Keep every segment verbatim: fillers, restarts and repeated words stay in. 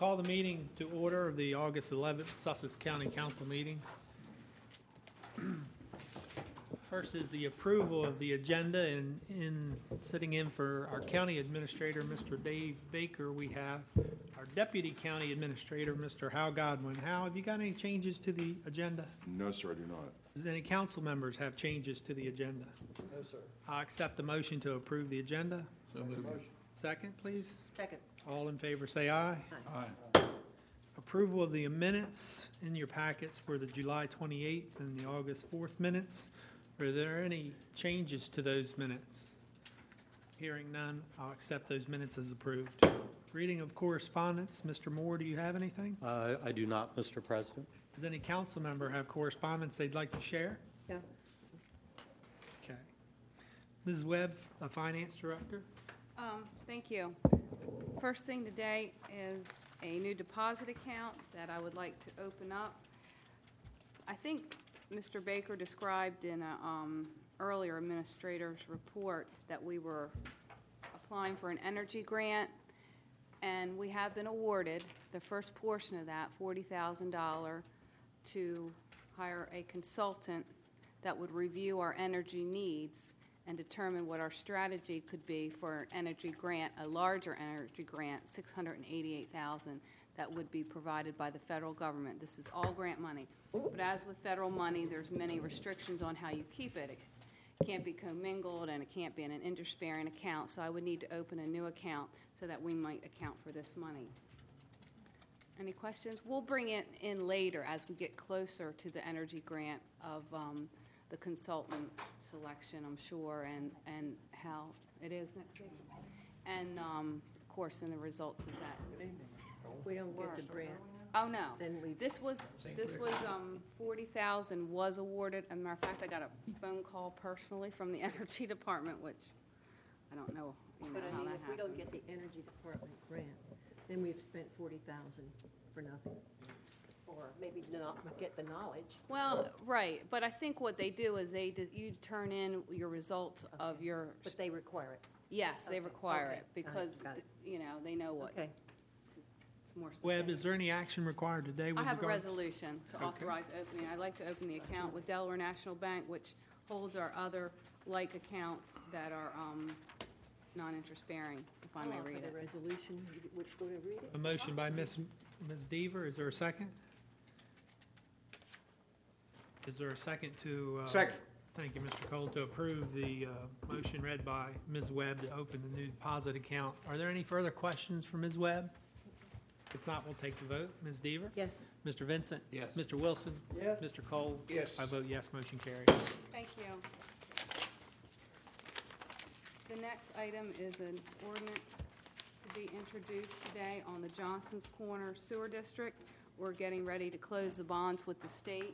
call the meeting to order of the August eleventh Sussex County Council meeting. First is the approval of the agenda, and in sitting in for our county administrator, Mister Dave Baker, we have our deputy county administrator, Mister Hal Godwin. Hal, have you got any changes to the agenda? No, sir, I do not. Does any council members have changes to the agenda? No, sir. I'll accept the motion to approve the agenda. So moved. Second, please. Second. All in favor, say aye. Aye. Approval of the minutes in your packets for the July twenty-eighth and the August fourth minutes. Are there any changes to those minutes? Hearing none, I'll accept those minutes as approved. Reading of correspondence, Mister Moore, do you have anything? Uh, I do not, Mister President. Does any council member have correspondence they'd like to share? No. Okay. Miz Webb, a finance director. Um, Thank you. First thing today is a new deposit account that I would like to open up. I think Mister Baker described in a um, earlier administrator's report that we were applying for an energy grant, and we have been awarded the first portion of that, forty thousand dollars, to hire a consultant that would review our energy needs and determine what our strategy could be for an energy grant, a larger energy grant, six hundred eighty-eight thousand dollars, that would be provided by the federal government. This is all grant money. But as with federal money, there's many restrictions on how you keep it. It can't be commingled, and it can't be in an interest-bearing account, so I would need to open a new account so that we might account for this money. Any questions? We'll bring it in later as we get closer to the energy grant of um, the consultant selection, I'm sure, and, and how it is next week. And, um, of course, in the results of that. We don't get the grant, Oh, no. then we, This was, this was, um, forty thousand was awarded. As a matter of fact, I got a phone call personally from the Energy Department, which I don't know, you know, but I how mean, that if we don't happened. get the energy department grant, then we've spent forty thousand for nothing. Or maybe not get the knowledge. Well, right, but I think what they do is they, d- you turn in your results of Okay. your, But they require it. yes, they Okay, require okay, it, got it, because, got it. you know, they know what, Okay. it's more Webb, specific. is there any action required today with I have a regard? resolution to Okay. authorize opening. I'd like to open the account with Delaware National Bank, which holds our other like accounts that are um, non-interest bearing, if I may I'll read offer it. the resolution, You- which, go to read A it? motion by Miz Miz Deaver. Is there a second? Is there a second to? uh, Second. Thank you, Mister Cole, to approve the uh, motion read by Miz Webb to open the new deposit account. Are there any further questions for Miz Webb? If not, we'll take the vote. Miz Deaver? Yes. Mister Vincent? Yes. Mister Wilson? Yes. Mister Cole? Yes. I vote yes, motion carries. Thank you. The next item is an ordinance to be introduced today on the Johnson's Corner Sewer District. We're getting ready to close the bonds with the state.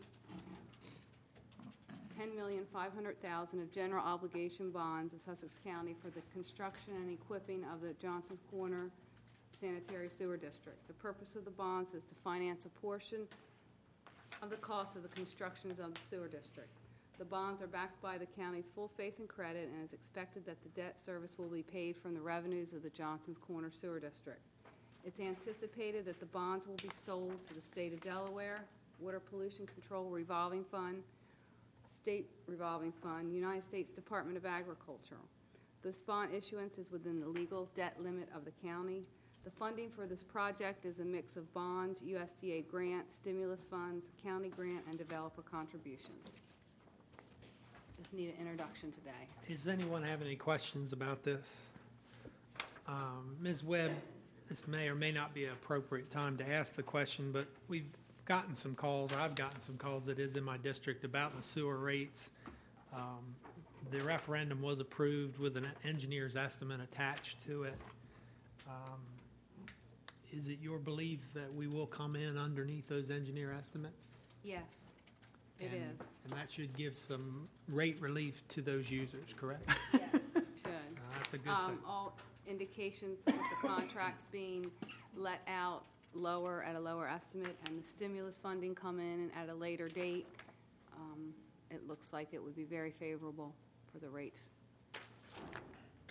ten million five hundred thousand dollars of general obligation bonds of Sussex County for the construction and equipping of the Johnson's Corner Sanitary Sewer District. The purpose of the bonds is to finance a portion of the cost of the constructions of the sewer district. The bonds are backed by the county's full faith and credit, and it's expected that the debt service will be paid from the revenues of the Johnson's Corner Sewer District. It's anticipated that the bonds will be sold to the state of Delaware, Water Pollution Control Revolving Fund, State Revolving Fund, United States Department of Agriculture. This bond issuance is within the legal debt limit of the county. The funding for this project is a mix of bond, U S D A grant, stimulus funds, county grant, and developer contributions. Just need an introduction today. Does anyone have any questions about this? Um, Miz Webb, this may or may not be an appropriate time to ask the question, but we've gotten some calls, I've gotten some calls that is in my district about the sewer rates. Um, The referendum was approved with an engineer's estimate attached to it. Um, Is it your belief that we will come in underneath those engineer estimates? Yes, it And- is. And that should give some rate relief to those users, correct? Yes, it should. Uh, That's a good Um, thing. all indications with the contracts being let out lower, at a lower estimate, and the stimulus funding come in at a later date, um, it looks like it would be very favorable for the rates. Okay.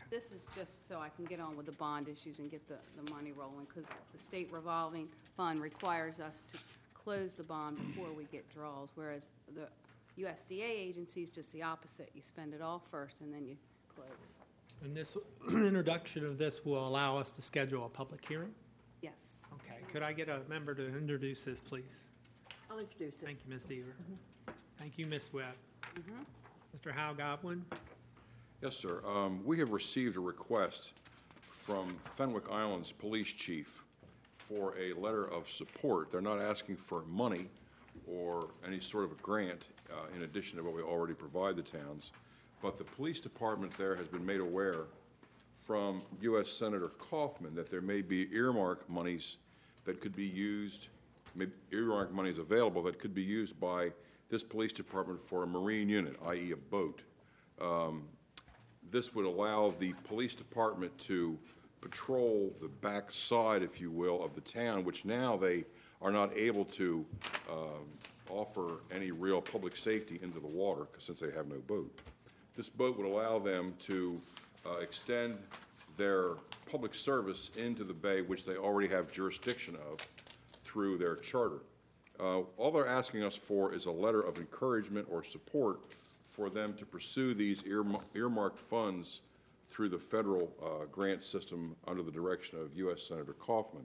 This is just so I can get on with the bond issues and get the, the money rolling, because the state revolving fund requires us to close the bond before we get draws, whereas the U S D A agency is just the opposite. You spend it all first and then you close. And this introduction of this will allow us to schedule a public hearing? Yes. Okay, could I get a member to introduce this, please? I'll introduce it. Thank you, Miz Deaver. Thank you, Miz Webb. Mister Hal Godwin? Yes, sir. Um, We have received a request from Fenwick Island's police chief for a letter of support. They're not asking for money or any sort of a grant uh, in addition to what we already provide the towns, but the police department there has been made aware from U S Senator Kaufman that there may be earmark monies that could be used, may- earmark monies available that could be used by this police department for a marine unit, that is a boat. Um, This would allow the police department to patrol the back side, if you will, of the town, which now they are not able to um, offer any real public safety into the water, 'cause since they have no boat. This boat would allow them to uh, extend their public service into the bay, which they already have jurisdiction of through their charter. Uh, All they're asking us for is a letter of encouragement or support for them to pursue these earm- earmarked funds through the federal uh, grant system under the direction of U S Senator Kaufman.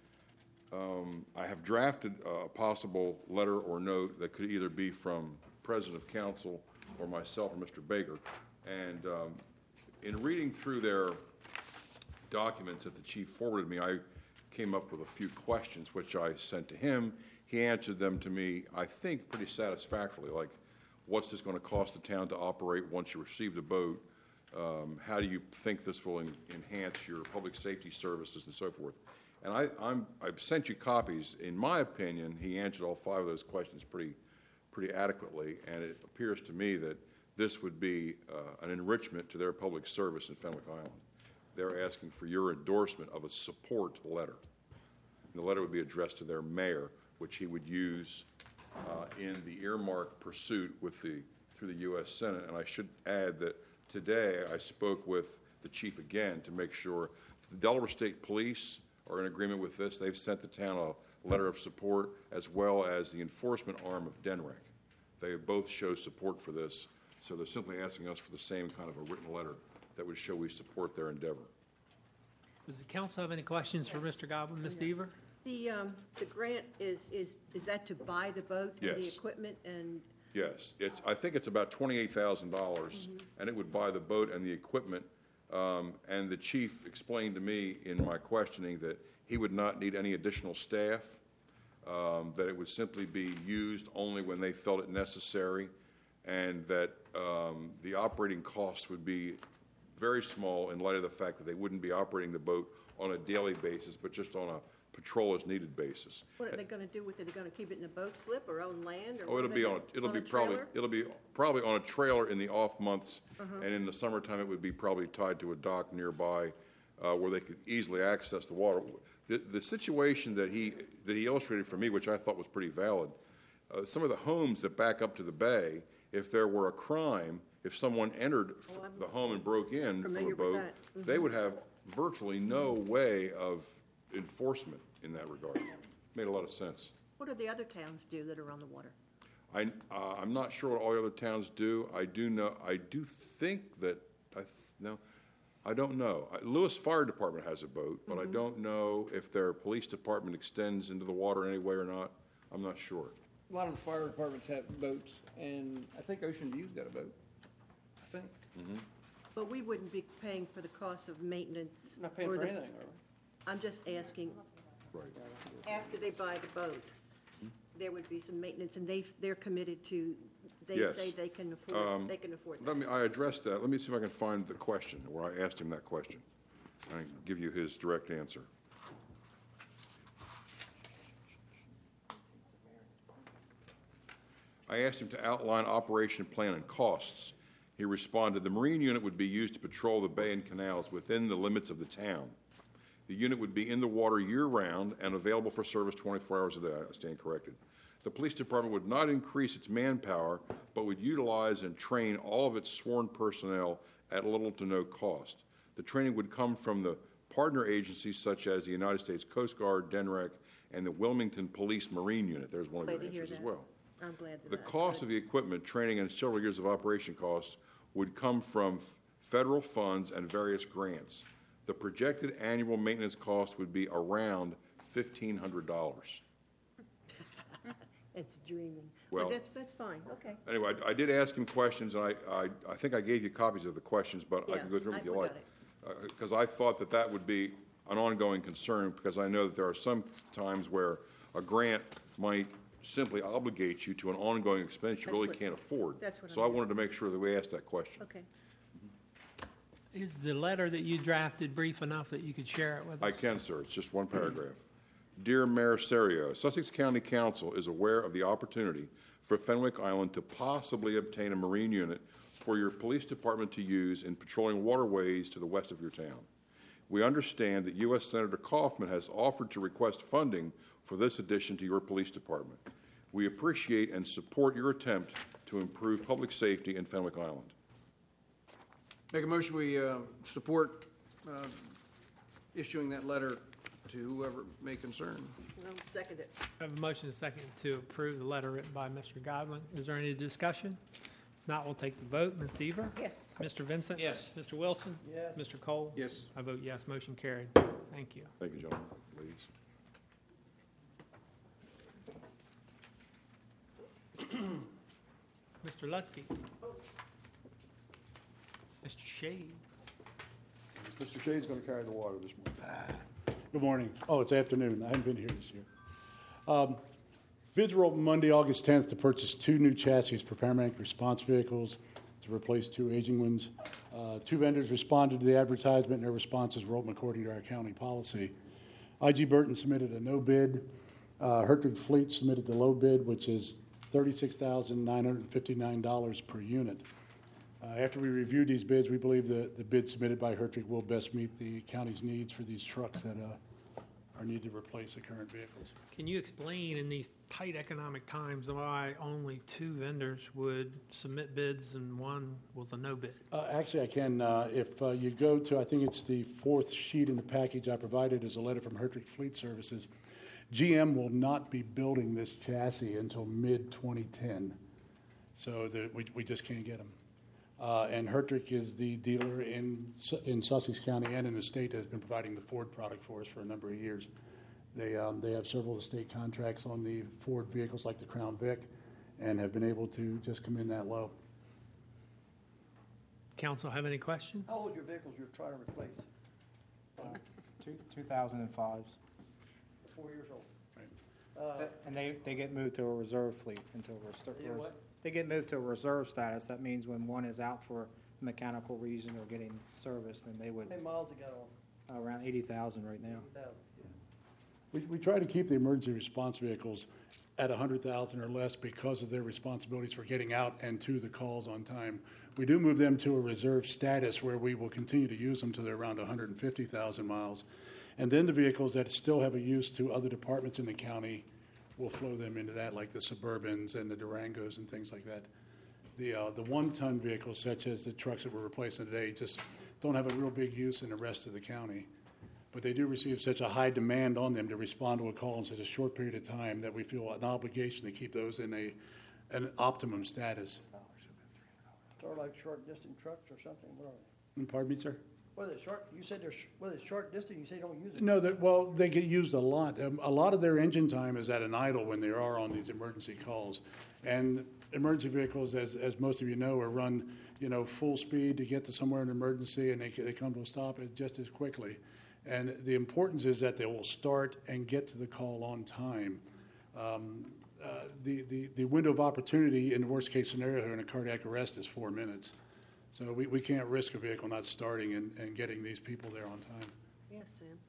Um, I have drafted a possible letter or note that could either be from President of Council or myself or Mister Baker. And um, in reading through their documents that the chief forwarded me, I came up with a few questions, which I sent to him. He answered them to me, I think, pretty satisfactorily, like, what's this going to cost the town to operate once you receive the boat? Um, how do you think this will en- enhance your public safety services and so forth? And I, I'm, I've sent you copies. In my opinion, he answered all five of those questions pretty, pretty adequately, and it appears to me that this would be uh, an enrichment to their public service in Fenwick Island. They're asking for your endorsement of a support letter. And the letter would be addressed to their mayor, which he would use uh, in the earmark pursuit with the, through the U S Senate. And I should add that today I spoke with the chief again to make sure the Delaware State Police are in agreement with this. They've sent the town a letter of support, as well as the enforcement arm of D N R E C. They both show support for this, so they're simply asking us for the same kind of a written letter that would show we support their endeavor. Does the council have any questions for Mister Godwin? Miz Yeah. Deaver? The, um, the grant is, is, is that to buy the boat and the Yes. equipment and, Yes, it's, I think it's about twenty-eight thousand dollars, and it would buy the boat and the equipment. Um, And the chief explained to me in my questioning that he would not need any additional staff, um, that it would simply be used only when they felt it necessary, and that um, the operating costs would be very small in light of the fact that they wouldn't be operating the boat on a daily basis, but just on a patrol-as-needed basis. what are they gonna do with it? Are they gonna keep it in a boat slip or on land? or Oh, what it'll are be they on, gonna- a- it'll on be a probably, trailer? it'll be probably on a trailer in the off months, and in the summertime, it would be probably tied to a dock nearby uh, where they could easily access the water. The, the situation that he, that he illustrated for me, which I thought was pretty valid, uh, some of the homes that back up to the bay, if there were a crime, if someone entered f- Oh, I'm the home and broke in from a familiar with boat, that. they would have virtually no way of enforcement in that regard. Made a lot of sense. What do the other towns do that are on the water? I, uh, I'm not sure what all the other towns do. I do know, I do think that, I, th- no, I don't know. I- Lewis Fire Department has a boat, but I don't know if their police department extends into the water anyway or not. I'm not sure. A lot of the fire departments have boats, and I think Ocean View's got a boat, I think. But we wouldn't be paying for the cost of maintenance. Not paying or for the- anything, are we? I'm just asking, Right. after they buy the boat, there would be some maintenance, and they, they're committed to, they Yes. say they can Um, afford, they can afford that. Let me, I addressed that. Let me see if I can find the question, where I asked him that question. I can give you his direct answer. I asked him to outline operation plan and costs. He responded, "The Marine unit would be used to patrol the bay and canals within the limits of the town. The unit would be in the water year-round and available for service twenty-four hours a day." I stand corrected. "The police department would not increase its manpower, but would utilize and train all of its sworn personnel at little to no cost. The training would come from the partner agencies such as the United States Coast Guard, D N R E C, and the Wilmington Police Marine Unit. There's one of Glad your to hear answers as that. well. I'm glad that The that's cost good. of the equipment, training, and several years of operation costs would come from f- federal funds and various grants. The projected annual maintenance cost would be around fifteen hundred dollars. It's dreaming. Well- Well, that's, that's fine, okay. Anyway, I I did ask him questions, and I, I, I think I gave you copies of the questions, but I can go Yes, through them I- if you we like. got Because I thought that that would be an ongoing concern, because I know that there are some times where a grant might simply obligate you to an ongoing expense you That's really what- can't afford. that's what So I I meant. wanted to make sure that we asked that question. Okay. Is the letter that you drafted brief enough that you could share it with us? I can, sir. It's just one paragraph. Dear Mayor Serio, Sussex County Council is aware of the opportunity for Fenwick Island to possibly obtain a marine unit for your police department to use in patrolling waterways to the west of your town. We understand that U S Senator Kaufman has offered to request funding for this addition to your police department. We appreciate and support your attempt to improve public safety in Fenwick Island. Make a motion, we uh, support uh, issuing that letter to whoever may concern. Well, second it. I have a motion and a second to approve the letter written by Mister Godwin. Is there any discussion? If not, we'll take the vote. Miz Deaver? Yes. Mister Vincent? Yes. Mister Wilson? Yes. Mister Cole? Yes. I vote yes, motion carried. Thank you. Thank you, gentlemen, ladies. Mister Lutke? Mister Shade? Mister Shade's going to carry the water this morning. Good morning. Oh, it's afternoon. I haven't been here this year. Um, Bids were open Monday, August tenth, to purchase two new chassis for paramedic response vehicles to replace two aging ones. Uh, Two vendors responded to the advertisement, and their responses were open according to our county policy. I G Burton submitted a no bid. Uh, Hertwig Fleet submitted the low bid, which is thirty-six thousand nine hundred fifty-nine dollars per unit. Uh, After we reviewed these bids, we believe that the bid submitted by Hertwig will best meet the county's needs for these trucks that uh, are needed to replace the current vehicles. Can you explain in these tight economic times why only two vendors would submit bids and one was a no bid? Uh, Actually, I can. uh, If uh, you go to, I think it's the fourth sheet in the package I provided is a letter from Hertwig Fleet Services. G M will not be building this chassis until mid twenty ten, so that we we just can't get them. Uh, And Hertwig is the dealer in Su- in Sussex County and in the state that has been providing the Ford product for us for a number of years. They um, they have several of the state contracts on the Ford vehicles like the Crown Vic and have been able to just come in that low. Council have any questions? How old are your vehicles you're trying to replace? Two, two thousand and fives. Four years old. Right. Uh, And they, they get moved to a reserve fleet until we're. st- They do what? They get moved to a reserve status. That means when one is out for a mechanical reason or getting service, then they would, How many miles they got on? around eighty thousand right now. Eighty thousand. We, we try to keep the emergency response vehicles at one hundred thousand or less because of their responsibilities for getting out and to the calls on time. We do move them to a reserve status where we will continue to use them to they're around one hundred fifty thousand miles. And then the vehicles that still have a use to other departments in the county, we'll flow them into that, like the Suburbans and the Durangos and things like that. The, uh, the one-ton vehicles, such as the trucks that we're replacing today, just don't have a real big use in the rest of the county. But they do receive such a high demand on them to respond to a call in such a short period of time that we feel an obligation to keep those in a, an optimum status. Sort of like short distance trucks or something, what are they? Pardon me, sir? Whether it's short, you said they're, sh- whether it's short distance, you say don't use it. No, that, well, they get used a lot. Um, a lot of their engine time is at an idle when they are on these emergency calls. And emergency vehicles, as, as most of you know, are run, you know, full speed to get to somewhere in an emergency, and they, they come to a stop just as quickly. And the importance is that they will start and get to the call on time. Um, uh, the, the, the window of opportunity in the worst case scenario here in a cardiac arrest is four minutes. So we, we can't risk a vehicle not starting and, and getting these people there on time. Yes, Sam.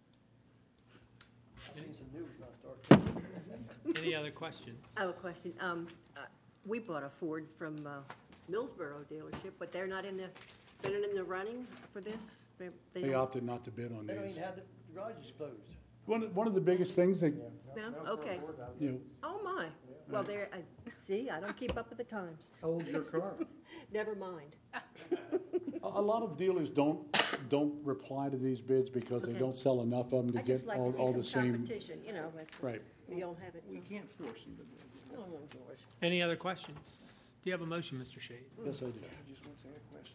I've seen some news not starting. Any other questions? I have a question. Um, uh, we bought a Ford from, uh, Millsboro dealership, but they're not in the, they're not in the running for this? They, they They don't- opted not to bid on They don't these. even have the garages closed. One, of- one of the biggest things that, No? Okay. you know, Oh, my. Well, there, I, see, I don't keep up with the times. How old's your car? Never mind. A, a lot of dealers don't, don't reply to these bids because they Okay. don't sell enough of them to I get just like all, to all see the some same. competition, you know, but Right. we don't have it. We so- can't force them to do it. No, no, George. Any other questions? Do you have a motion, Mister Shade? Yes, I do. I just want to ask questions.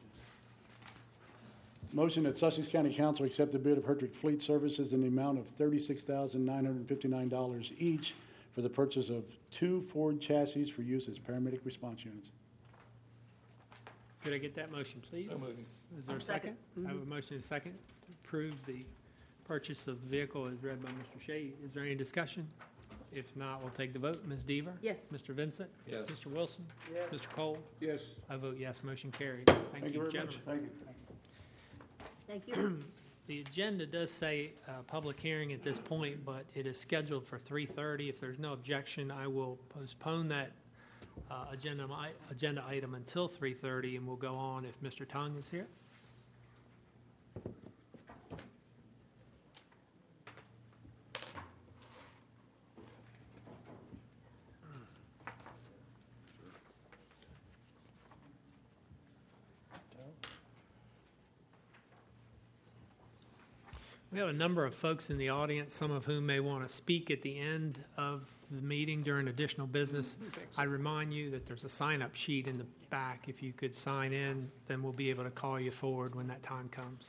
Motion that Sussex County Council accept the bid of Hertrick Fleet Services in the amount of thirty-six thousand nine hundred fifty-nine dollars each for the purchase of two Ford chassis for use as paramedic response units. Could I get that motion, please? Is there a second? Second. I have a motion and a second to approve the purchase of the vehicle as read by Mister Shade. Is there any discussion? If not, we'll take the vote. Miz Deaver? Yes. Mister Vincent? Yes. Mister Wilson? Yes. Mister Cole? Yes. I vote yes, motion carried. Thank you, very gentlemen. much. Thank you. Thank you. The agenda does say uh, public hearing at this point, but it is scheduled for three thirty. If there's no objection, I will postpone that uh, agenda mi- agenda item until three thirty, and we'll go on if Mister Tongue is here. We have a number of folks in the audience, some of whom may want to speak at the end of the meeting during additional business. I remind you that there's a sign-up sheet in the back. If you could sign in, then we'll be able to call you forward when that time comes.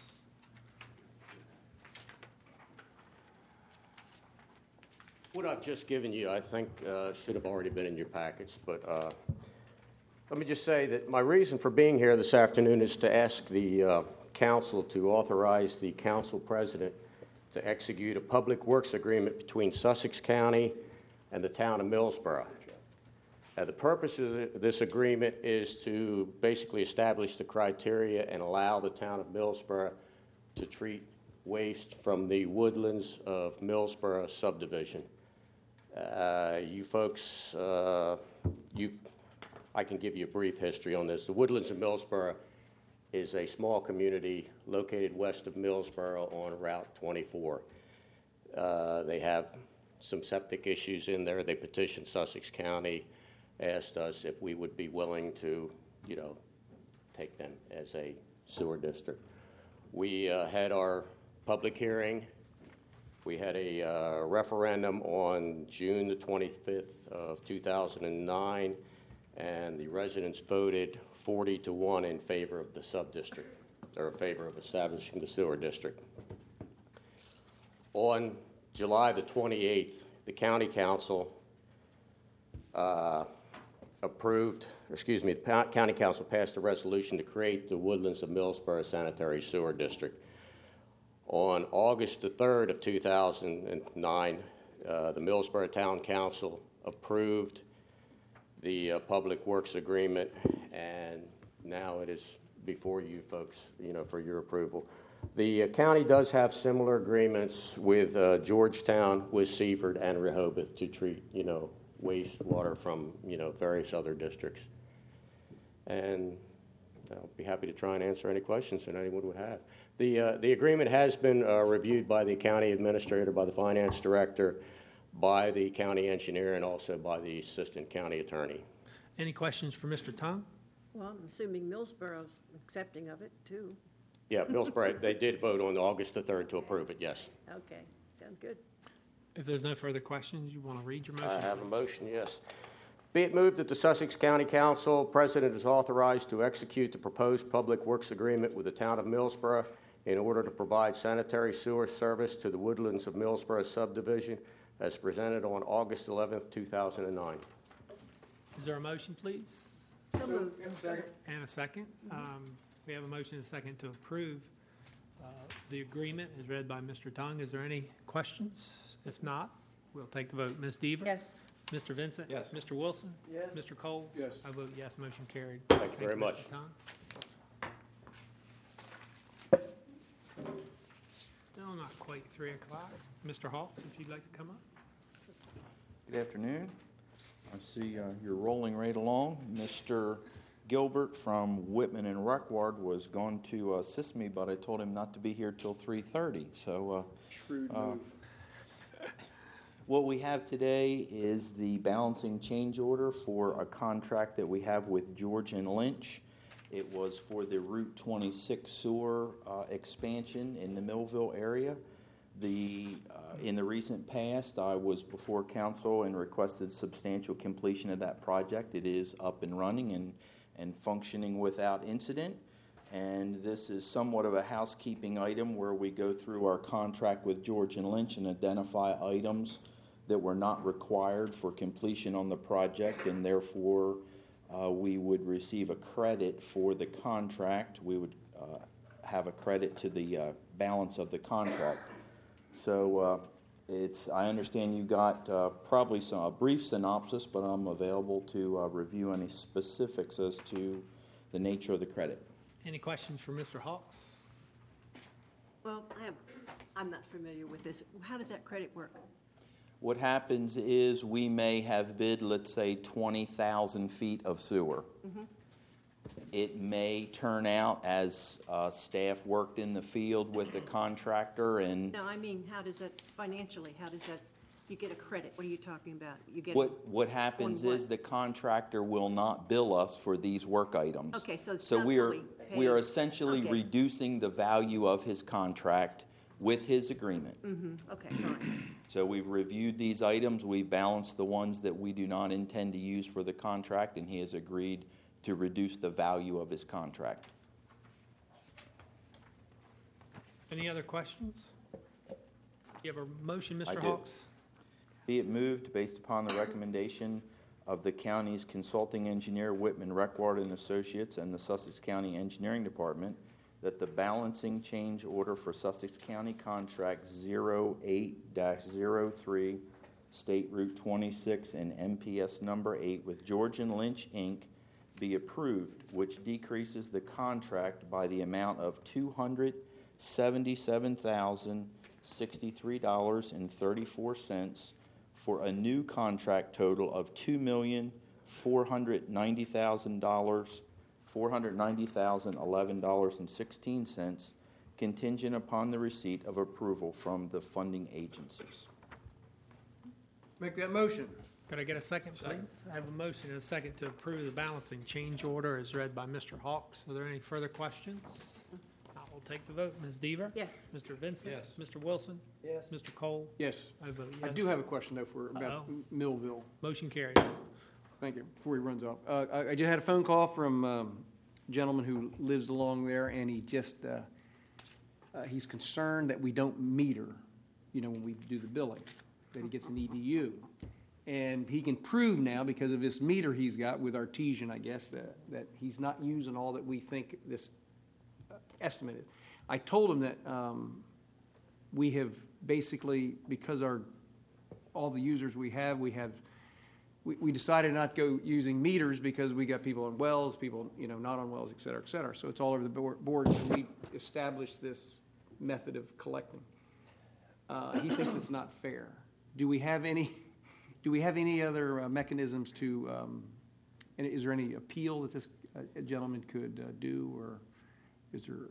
What I've just given you, I think, uh, should have already been in your packets, but uh, let me just say that my reason for being here this afternoon is to ask the uh, council to authorize the council president to execute a public works agreement between Sussex County and the town of Millsboro. Uh, the purpose of this agreement is to basically establish the criteria and allow the town of Millsboro to treat waste from the woodlands of Millsboro subdivision. Uh, you folks, uh, you, I can give you a brief history on this. The Woodlands of Millsboro is a small community located west of Millsboro on Route twenty-four. Uh, they have some septic issues in there. They petitioned Sussex County, asked us if we would be willing to, you know, take them as a sewer district. We uh, had our public hearing. We had a uh, referendum on June the twenty-fifth of two thousand nine, and the residents voted forty to one in favor of the sub-district, or in favor of establishing the sewer district. On July the twenty-eighth, the county council uh, approved, or excuse me, the pa- county council passed a resolution to create the Woodlands of Millsboro Sanitary Sewer District. On August the third of two thousand nine, uh, the Millsboro Town Council approved the uh, Public Works Agreement, and now it is before you folks, you know, for your approval. The uh, county does have similar agreements with uh, Georgetown, with Seaford, and Rehoboth to treat, you know, wastewater from, you know, various other districts. And I'll be happy to try and answer any questions that anyone would have. The, uh, the agreement has been uh, reviewed by the county administrator, by the finance director, by the county engineer, and also by the assistant county attorney. Any questions for Mister Tongue? Well, I'm assuming Millsboro's accepting of it, too. Yeah, Millsboro, they did vote on August the third to approve it, yes. Okay, sounds good. If there's no further questions, you want to read your motion? I have a please? motion, yes. Be it moved that the Sussex County Council President is authorized to execute the proposed public works agreement with the town of Millsboro in order to provide sanitary sewer service to the Woodlands of Millsboro subdivision as presented on August eleventh, two thousand nine. Is there a motion, please? So moved. And a second. Um, We have a motion and a second to approve uh, the agreement as read by Mister Tongue. Is there any questions? If not, we'll take the vote. Miz Deaver? Yes. Mister Vincent? Yes. Mister Wilson? Yes. Mister Cole? Yes. I vote yes, motion carried. Thank you very much. Mister Tongue. Still not quite three o'clock. Mister Hawks, if you'd like to come up. Good afternoon. I see uh, you're rolling right along. Mister Gilbert from Whitman and Ruckward was going to assist me, but I told him not to be here till three thirty. So uh, Shrewd uh, move. what we have today is the balancing change order for a contract that we have with George and Lynch. It was for the Route twenty-six sewer uh, expansion in the Millville area. The, uh, in the recent past, I was before council and requested substantial completion of that project. It is up and running and, and functioning without incident. And this is somewhat of a housekeeping item where we go through our contract with George and Lynch and identify items that were not required for completion on the project, and therefore uh, we would receive a credit for the contract. We would uh, have a credit to the uh, balance of the contract. So uh, it's, I understand you got uh, probably some, a brief synopsis, but I'm available to uh, review any specifics as to the nature of the credit. Any questions for Mister Hawks? Well, I have, I'm not familiar with this. How does that credit work? What happens is we may have bid, let's say, twenty thousand feet of sewer. Mm-hmm. It may turn out, as uh, staff worked in the field with the contractor and No, I mean, how does that financially, how does that, you get a credit? What are you talking about? You get what, what happens on what? is the contractor will not bill us for these work items. Okay, so it's So not we are, fully we are paid. essentially Okay. reducing the value of his contract with his agreement. Mm-hmm, okay, fine. So we've reviewed these items, we've balanced the ones that we do not intend to use for the contract, and he has agreed to reduce the value of his contract. Any other questions? You have a motion, I Mister do. Hawks? Be it moved, based upon the recommendation of the county's consulting engineer, Whitman Reckward and Associates, and the Sussex County Engineering Department, that the balancing change order for Sussex County Contract zero eight dash zero three, State Route twenty-six and M P S number eight with George and Lynch, Incorporated be approved, which decreases the contract by the amount of two hundred seventy-seven thousand sixty-three dollars and thirty-four cents for a new contract total of two million four hundred ninety thousand dollars, four hundred ninety thousand eleven dollars and sixteen cents, contingent upon the receipt of approval from the funding agencies. Make that motion. Could I get a second, please? I have a motion and a second to approve the balancing change order as read by Mister Hawks. Are there any further questions? I will take the vote. Miz Deaver? Yes. Mister Vincent? Yes. Mister Wilson? Yes. Mister Cole? Yes. I vote yes. I do have a question, though, for, about Uh-oh. Millville. Motion carried. Thank you, before he runs off. Uh, I, I just had a phone call from um, a gentleman who lives along there, and he just, uh, uh, he's concerned that we don't meter, you know, when we do the billing, that he gets an E D U. And he can prove now, because of this meter he's got with Artesian, I guess, that, that he's not using all that we think this uh, estimated. I told him that um, we have basically, because our, all the users we have, we have, we, we decided not to go using meters because we got people on wells, people, you know, not on wells, et cetera, et cetera. So it's all over the board, board, so we established this method of collecting. Uh, he thinks it's not fair. Do we have any, do we have any other uh, mechanisms to, um, and is there any appeal that this uh, gentleman could uh, do, or is there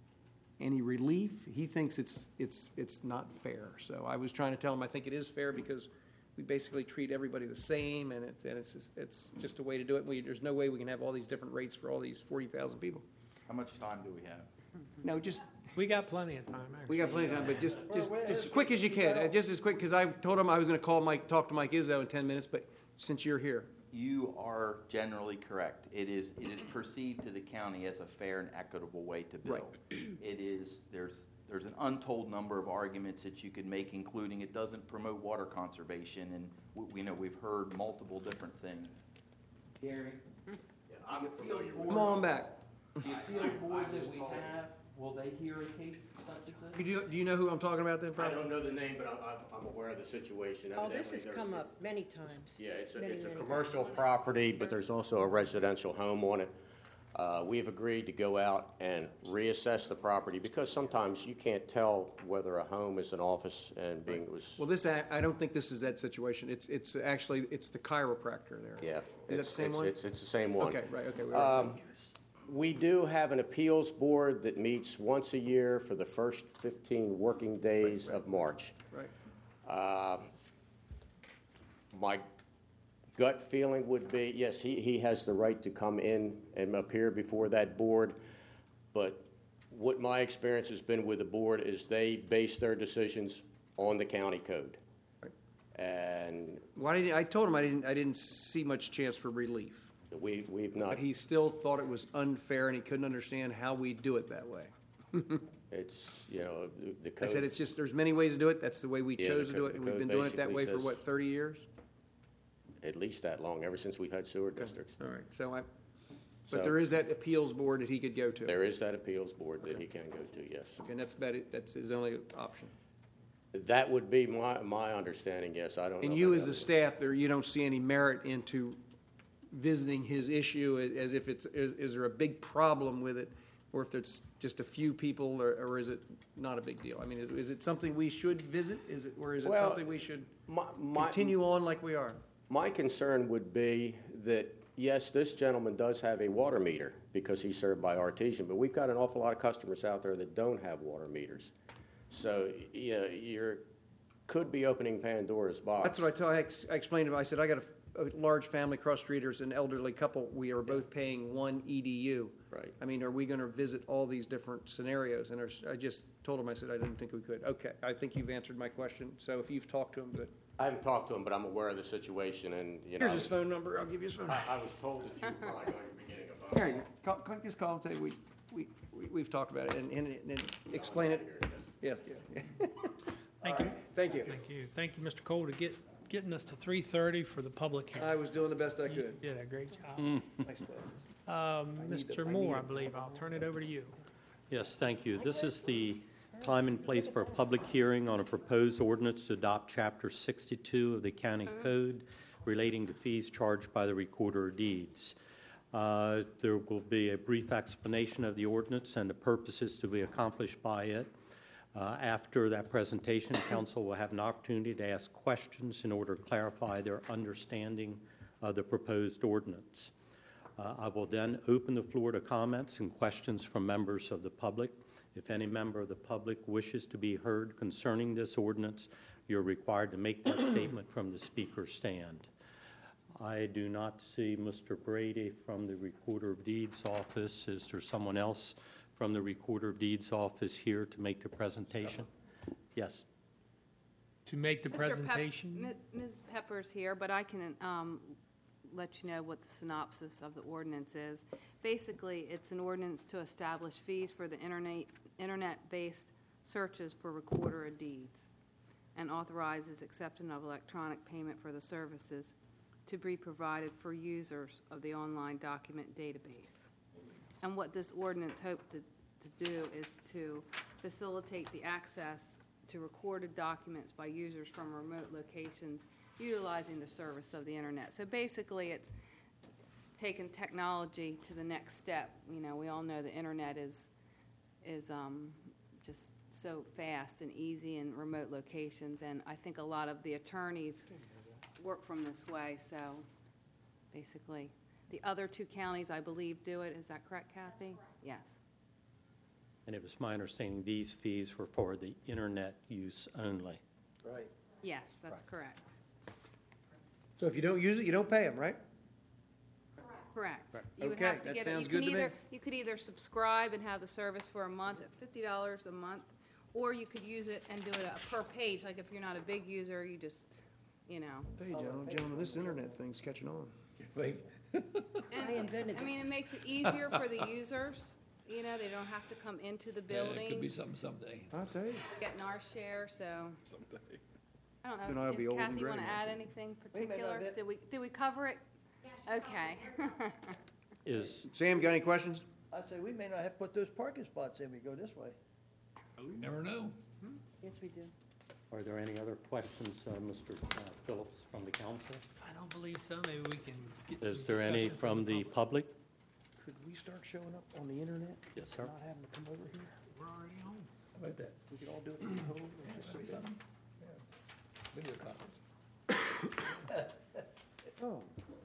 any relief? He thinks it's, it's, it's not fair. So I was trying to tell him I think it is fair because we basically treat everybody the same, and it's, and it's, just, it's just a way to do it. We, there's no way we can have all these different rates for all these forty thousand people. How much time do we have? No, just, We got plenty of time, actually. we got plenty of time, but just, just, just as quick as you can, uh, just as quick, because I told him I was gonna call Mike, talk to Mike Izzo in ten minutes, but since you're here. You are generally correct. It is, it is perceived to the county as a fair and equitable way to bill. Right. It is, there's, there's an untold number of arguments that you could make, including it doesn't promote water conservation, and we, we know we've heard multiple different things. Gary? On the appeals board. Come on back. The appeals board that we have, will they hear a case such as this? Do you, do you know who I'm talking about then, I probably? don't know the name, but I'm, I'm- I'm aware of the situation. Oh, this Evidently, has there's- come up many times. Yeah, it's a, Many, it's a many commercial times. property, but there's also a residential home on it. Uh, we have agreed to go out and reassess the property, because sometimes you can't tell whether a home is an office and being, it was, Well, this, I I don't think this is that situation. It's, it's actually, it's the chiropractor there. yeah. Is that it's- the same it's- one? It's, it's the same one. Okay, right, okay. we already- Um, We do have an appeals board that meets once a year for the first fifteen working days of March. Right. Uh, My gut feeling would be, yes, he, he has the right to come in and appear before that board, but what my experience has been with the board is they base their decisions on the county code. And Why didn't, I told him I didn't, I didn't see much chance for relief. we, we've not, But he still thought it was unfair, and he couldn't understand how we do it that way. it's, you know, the- the I code. said, it's just, there's many ways to do it. That's the way we Yeah, chose the to do co- it, and the we've been code doing it that way basically for, says- what, thirty years? At least that long, ever since we've had sewer districts. All right, so I, So- but there is that appeals board that he could go to. There is that appeals board that he can go to, yes. And that's about it, that's his only option. That would be my, my understanding, yes, I don't know. And you, about as the others. staff, there, you don't see any merit into visiting his issue a- as if it's, is, is there a big problem with it? Or if there's just a few people, or, or is it not a big deal? I mean, is, is it something we should visit? Is it, or is it Well, something we should My, my, continue on like we are? my concern would be that, yes, this gentleman does have a water meter because he's served by Artesian, but we've got an awful lot of customers out there that don't have water meters. So, you know, you're, could be opening Pandora's box. That's what I tell, I ex- I explained to him, I said, I got a, a large family across the street, there's an elderly couple, we are both paying one E D U. Right. I mean, are we gonna visit all these different scenarios? And there's, I just told him, I said, I didn't think we could. Okay, I think you've answered my question, so if you've talked to him, good. I haven't talked to him, but I'm aware of the situation, and, you know. Here's his phone number, I'll give you his phone number. I, I was told that you were probably going to be getting a phone Here you call. go, call, call, just call and tell you, we, we, we- we've talked about it, and, and, and explain it. Yes, yeah. Thank you. Thank you. Thank you. Thank you, Mister Cole, to get, getting us to three thirty for the public hearing. I was doing the best I You could. did a great job. Nice glasses. Um, need Mister them. I Moore, need I them. believe. I'll turn it over to you. Yes, thank you. This is the time and place for a public hearing on a proposed ordinance to adopt Chapter sixty-two of the County Code relating to fees charged by the Recorder of Deeds. Uh, There will be a brief explanation of the ordinance and the purposes to be accomplished by it. Uh, After that presentation, council will have an opportunity to ask questions in order to clarify their understanding of the proposed ordinance. Uh, I will then open the floor to comments and questions from members of the public. If any member of the public wishes to be heard concerning this ordinance, you're required to make that statement from the speaker's stand. I do not see Mister Brady from the Recorder of Deeds office. Is there someone else from the Recorder of Deeds office here to make the presentation? Yes. To make the Mister Pep- presentation, Mi- Miz Pepper's here, but I can um, let you know what the synopsis of the ordinance is. Basically, it's an ordinance to establish fees for the internet, internet-based searches for Recorder of Deeds, and authorizes acceptance of electronic payment for the services to be provided for users of the online document database. And what this ordinance hopes to, to do is to facilitate the access to recorded documents by users from remote locations utilizing the service of the internet. So basically, it's taken technology to the next step. You know, we all know the internet is, is um, just so fast and easy in remote locations, and I think a lot of the attorneys work from this way, so basically, the other two counties, I believe, do it. Is that correct, Kathy? Yes. And it was my understanding these fees were for the internet use only. Right. Yes, that's correct. So if you don't use it, you don't pay them, right? Correct. Right. You would Okay, have to that get it. sounds You can good to me. either, you could either subscribe and have the service for a month at fifty dollars a month, or you could use it and do it uh, per page. Like if you're not a big user, you just, you know. Hey, gentlemen, gentlemen, this internet thing's catching on. And, I mean, it makes it easier for the users. You know, they don't have to come into the building. It could be something someday. I'll tell you. Getting our share, so. Someday. I Then don't I'll know. be If old and Kathy, you want to gray. add anything We may not particular? hit- Did we, did we cover it? Okay. Is, Sam, got any questions? I say, we may not have to put those parking spots in, we go this way. You never know. Yes, we do. are there any other questions, uh, Mister Phillips, from the council? I don't believe so. Maybe we can get some Is there any discussion from the public? Could we start showing up on the internet? Yes, sir. Not having to come over here? We're already home. How about that? We could all do it from home and just sit there. Video conference. Oh,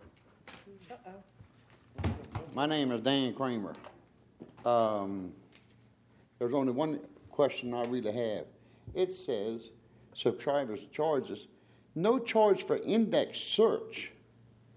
Uh-oh. My name is Dan Kramer. Um, there's only one question I really have. It says subscribers charges, no charge for index search.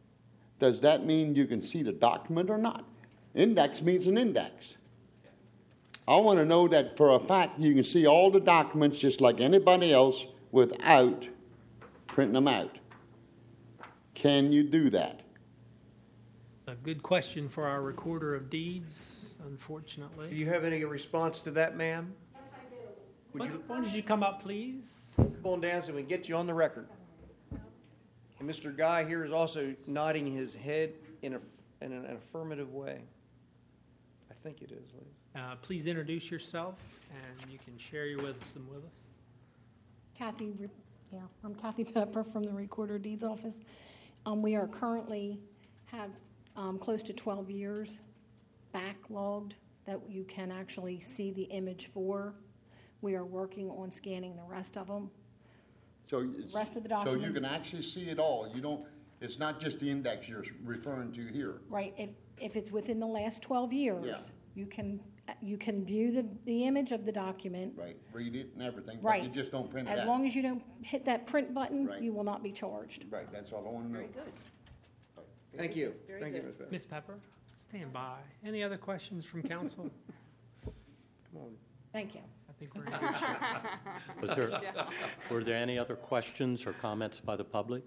does that mean you can see the document or not? Index means an index. I want to know that for a fact you can see all the documents just like anybody else without printing them out. Can you do that? A good question for our recorder of deeds, unfortunately. Do you have any response to that, ma'am? Would Why you why don't you come up, please? come on down so we can get you on the record? And Mister Guy here is also nodding his head in, a, in an affirmative way. I think it is, Liz. Uh, Please introduce yourself, and you can share your wisdom with us. Kathy, Re- yeah, I'm Kathy Pepper from the Recorder of Deeds Office. Um, we are currently have um, close to twelve years backlogged that you can actually see the image for. We are working on scanning the rest of them. So it's- Rest of the So you documents. can actually see it all. You don't, it's not just the index you're referring to here. Right, if, if it's within the last twelve years, Yeah. you can, you can view the, the image of the document. Right, read it and everything, but Right. you just don't print it out. As long as you don't hit that print button, Right. you will not be charged. Right, that's all I want to know. Very good. Thank you. Very Thank you, good. Miz Pepper. Miz Pepper, stand by. Any other questions from council? Come on. Thank you. I think we're in good shape. Was there, were there any other questions or comments by the public?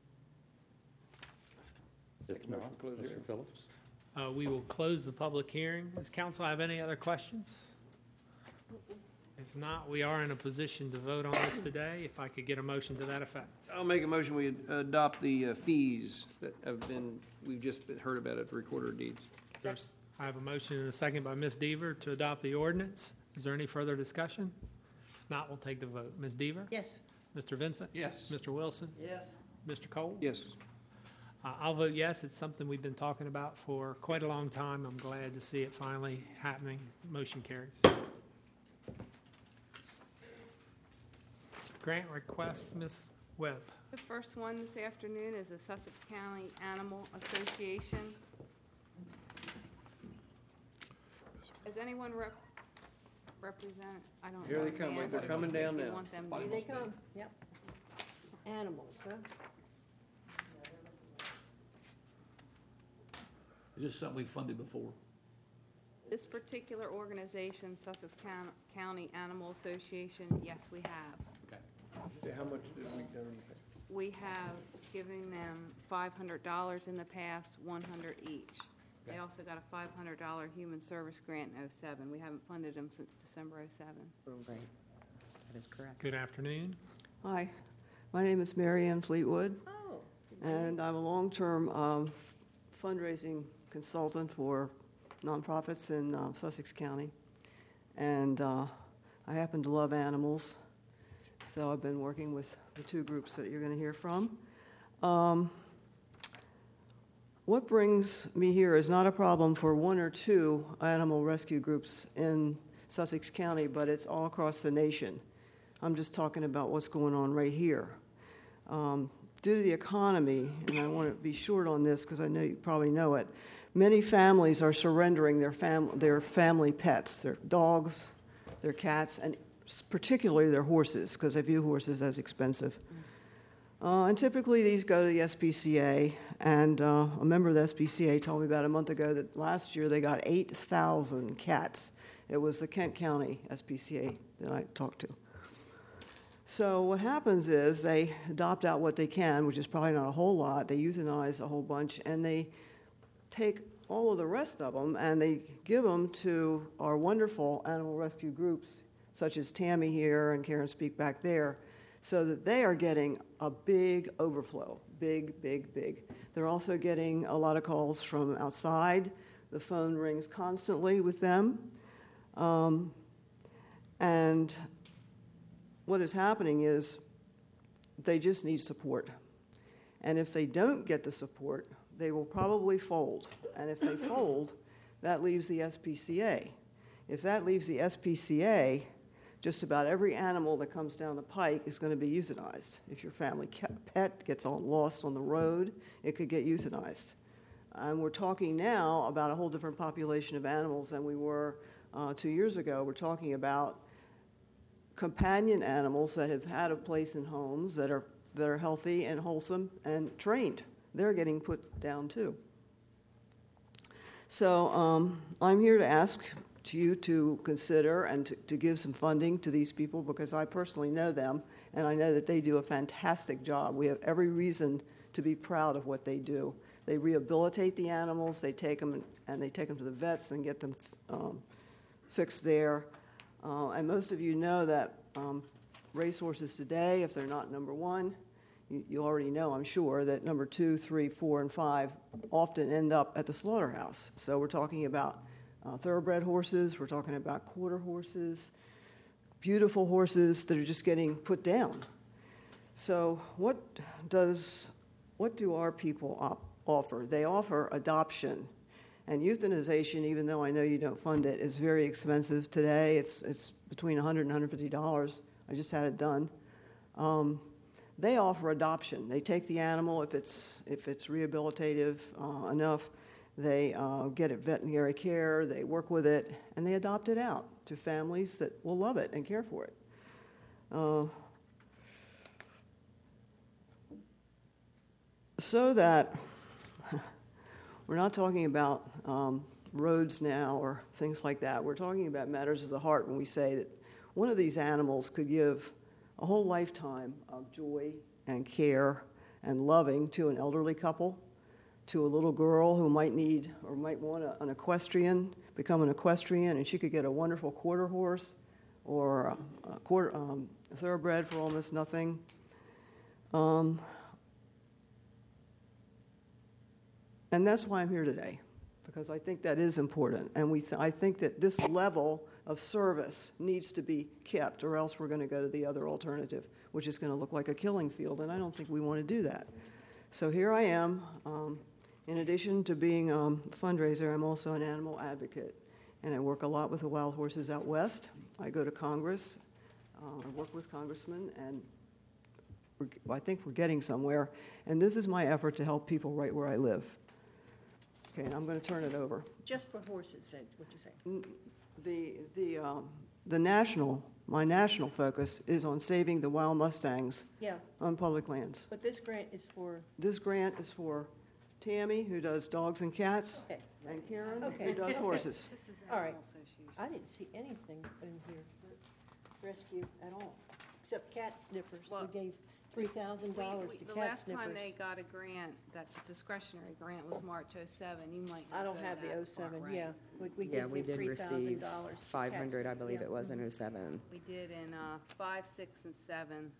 If motion not, to close the Mister hearing. Phillips? Uh, We will close the public hearing. Does council have any other questions? If not, we are in a position to vote on this today. If I could get a motion to that effect. I'll make a motion, we adopt the uh, fees that have been, we've just been heard about at the Recorder of Deeds. There's- I have a motion and a second by Miz Deaver to adopt the ordinance. Is there any further discussion? If not, we'll take the vote. Miz Deaver? Yes. Mister Vincent? Yes. Mister Wilson? Yes. Mister Cole? Yes. Uh, I'll vote yes. It's something we've been talking about for quite a long time. I'm glad to see it finally happening. Motion carries. Grant request, Miz Webb. The first one this afternoon is the Sussex County Animal Association. Is anyone rep- represent, I don't know. Here they if come. Wait, they're answer. coming down If you now. want them Here to- they come, yep. Animals, huh? Is this something we funded before? This particular organization, Sussex Coun- County Animal Association, yes, we have. Okay. How much did we, um, We have given them five hundred dollars in the past, one hundred dollars each. They Okay. also got a five hundred dollars human service grant in oh seven. We haven't funded them since December oh seven. Right. That is correct. Good afternoon. Hi, my name is Mary Ann Fleetwood, Oh. and I'm a long-term um, fundraising consultant for nonprofits in uh, Sussex County. And uh, I happen to love animals, so I've been working with the two groups that you're going to hear from. Um, what brings me here is not a problem for one or two animal rescue groups in Sussex County, but it's all across the nation. I'm just talking about what's going on right here. Um, due to the economy, and I want to be short on this because I know you probably know it, many families are surrendering their, fam- their family pets, their dogs, their cats, and particularly their horses, because they view horses as expensive. Uh, and typically these go to the S P C A, and uh, a member of the S P C A told me about a month ago that last year they got eight thousand cats. It was the Kent County S P C A that I talked to. So what happens is they adopt out what they can, which is probably not a whole lot. They euthanize a whole bunch, and they take all of the rest of them and they give them to our wonderful animal rescue groups, such as Tammy here and Karen Speak back there, so that they are getting a big overflow, big, big, big. They're also getting a lot of calls from outside. The phone rings constantly with them. Um, and what is happening is they just need support. And if they don't get the support, they will probably fold. And if they fold, that leaves the S P C A. If that leaves the S P C A, just about every animal that comes down the pike is going to be euthanized. If your family pet gets all lost on the road, it could get euthanized. And we're talking now about a whole different population of animals than we were uh, two years ago. We're talking about companion animals that have had a place in homes that are that are healthy and wholesome and trained they're getting put down too. So um, I'm here to ask to you to consider and to, to give some funding to these people, because I personally know them, and I know that they do a fantastic job. We have every reason to be proud of what they do. They rehabilitate the animals, they take them and they take them to the vets and get them um, fixed there. Uh, and most of you know that um, racehorses today, if they're not number one, you, you already know, I'm sure, that number two, three, four, and five often end up at the slaughterhouse. So we're talking about uh, thoroughbred horses, we're talking about quarter horses, beautiful horses that are just getting put down. So what does, what do our people op- offer? They offer adoption. And euthanization, even though I know you don't fund it, is very expensive today. It's it's between one hundred dollars and one hundred fifty dollars. I just had it done. Um, they offer adoption. They take the animal if it's if it's rehabilitative uh, enough. They uh, get it veterinary care. They work with it, and they adopt it out to families that will love it and care for it. Uh, so that. We're not talking about um, roads now or things like that. We're talking about matters of the heart when we say that one of these animals could give a whole lifetime of joy and care and loving to an elderly couple, to a little girl who might need or might want a, an equestrian, become an equestrian, and she could get a wonderful quarter horse or a, a quarter um, a thoroughbred for almost nothing. Um, And that's why I'm here today, because I think that is important. And we th- I think that this level of service needs to be kept, or else we're going to go to the other alternative, which is going to look like a killing field, and I don't think we want to do that. So here I am. Um, in addition to being um, a fundraiser, I'm also an animal advocate, and I work a lot with the wild horses out west. I go to Congress. Uh, I work with congressmen, and we're, I think we're getting somewhere. And this is my effort to help people right where I live. Okay, and I'm going to turn it over. Just for horses, that's what you say? The, the, um, the national, my national focus is on saving the wild mustangs Yeah. on public lands. But this grant is for, This grant is for Tammy, who does dogs and cats, okay, and Karen, Okay. who does horses. all right. I didn't see anything in here for rescue at all, except cat sniffers. Well, We gave three thousand dollars We- we- to The cat last time sniffers. they got a grant, that's a discretionary grant, was March oh seven. You might not I don't go have the that oh far, seven, right. yeah. We- We Yeah, did we give did three thousand receive dollars. five hundred, I believe it was, in oh seven. We did in uh, five, six, and seven.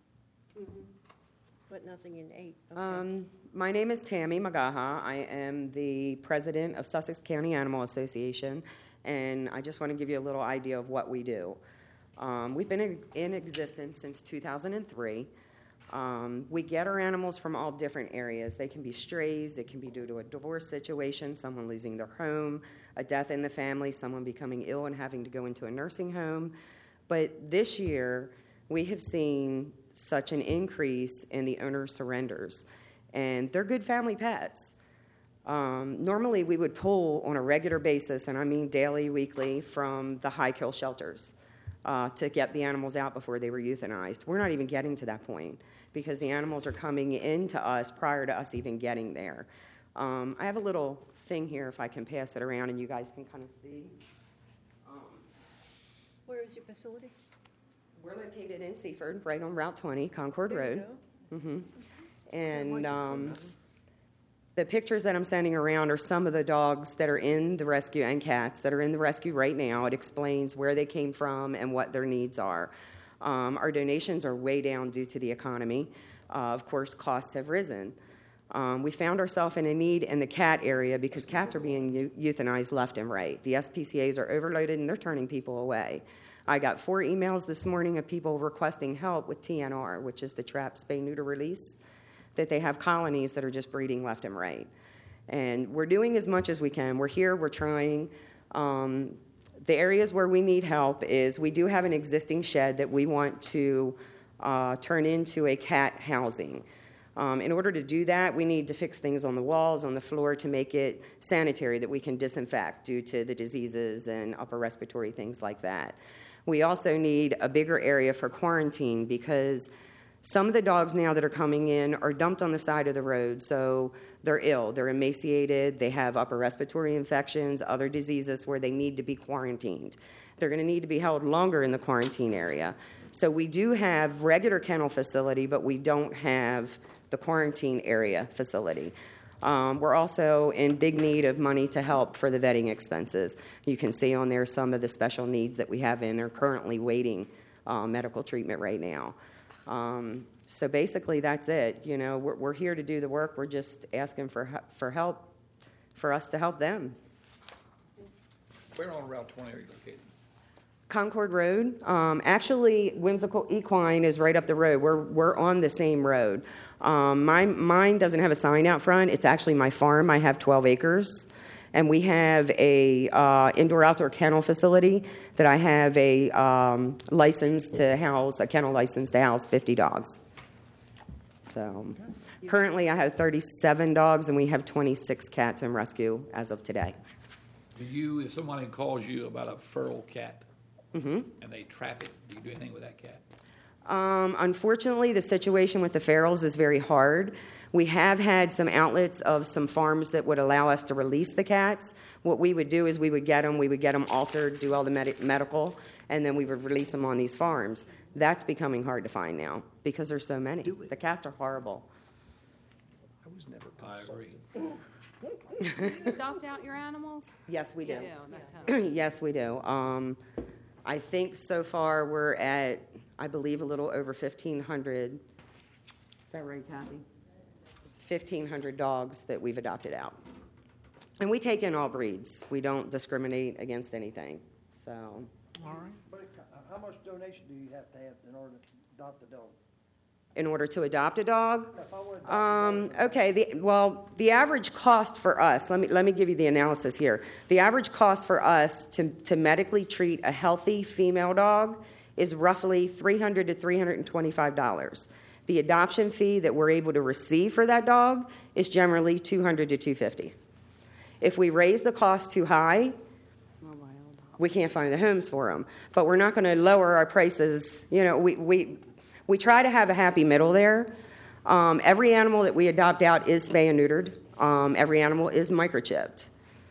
But nothing in eight. Okay. Um, my name is Tammy Magaha. I am the president of Sussex County Animal Association, and I just want to give you a little idea of what we do. Um, we've been in, in existence since two thousand three. Um, we get our animals from all different areas. They can be strays, it can be due to a divorce situation, someone losing their home, a death in the family, someone becoming ill and having to go into a nursing home. But this year, we have seen such an increase in the owner surrenders, and they're good family pets. Um, normally, we would pull on a regular basis, and I mean daily, weekly, from the high kill shelters uh, to get the animals out before they were euthanized. We're not even getting to that point because the animals are coming into us prior to us even getting there. Um, I have a little thing here, if I can pass it around, and you guys can kind of see. Um, Where is your facility? We're located in Seaford, right on Route twenty, Concord There you Road. hmm And um, the pictures that I'm sending around are some of the dogs that are in the rescue and cats that are in the rescue right now. It explains where they came from and what their needs are. Um, our donations are way down due to the economy. Uh, of course, costs have risen. Um, we found ourselves in a need in the cat area because cats are being eu- euthanized left and right. The S P C As are overloaded and they're turning people away. I got four emails this morning of people requesting help with T N R, which is the trap spay neuter release, that they have colonies that are just breeding left and right. And we're doing as much as we can. We're here, we're trying. Um, the areas where we need help is we do have an existing shed that we want to uh, turn into a cat housing. Um, in order to do that, we need to fix things on the walls, on the floor, to make it sanitary, that we can disinfect due to the diseases and upper respiratory things like that. We also need a bigger area for quarantine because Some of the dogs now that are coming in are dumped on the side of the road, so they're ill, they're emaciated, they have upper respiratory infections, other diseases where they need to be quarantined. They're going to need to be held longer in the quarantine area. So we do have regular kennel facility, but we don't have the quarantine area facility. Um, we're also in big need of money to help for the vetting expenses. You can see on there some of the special needs that we have in are currently waiting uh, medical treatment right now. Um, so basically, that's it. You know, we're, we're here to do the work. We're just asking for for help, for us to help them. Where on Route twenty are you located? Concord Road. Um, actually, Whimsical Equine is right up the road. We're we're on the same road. Um, my mine doesn't have a sign out front. It's actually my farm. I have twelve acres. And we have a uh, indoor-outdoor kennel facility that I have a um, license to house, a kennel license to house fifty dogs. So currently I have thirty-seven dogs, and we have twenty-six cats in rescue as of today. Do you, if somebody calls you about a feral cat, Mm-hmm. and they trap it, do you do anything with that cat? Um, unfortunately, the situation with the ferals is very hard. We have had some outlets of some farms that would allow us to release the cats. What we would do is we would get them, we would get them altered, do all the med- medical, and then we would release them on these farms. That's becoming hard to find now because there's so many. The cats are horrible. I was never I agree. Do you adopt out your animals? Yes, we do. You do, that's how. Yes, we do. Um, I think so far we're at, I believe, a little over fifteen hundred. Is that right, Kathy? fifteen hundred dogs that we've adopted out. And we take in all breeds. We don't discriminate against anything. So. All right. But it- how much donation do you have to have in order to adopt a dog? In order to adopt a dog? If I were to adopt a Um, dog, okay, the, well, the average cost for us, let me, let me give you the analysis here. The average cost for us to, to medically treat a healthy female dog is roughly three hundred to three hundred twenty-five dollars. The adoption fee that we're able to receive for that dog is generally two hundred to two hundred fifty dollars. If we raise the cost too high, we can't find the homes for them. But we're not going to lower our prices. You know, we, we, we try to have a happy middle there. Um, every animal that we adopt out is spay and neutered. Um, every animal is microchipped.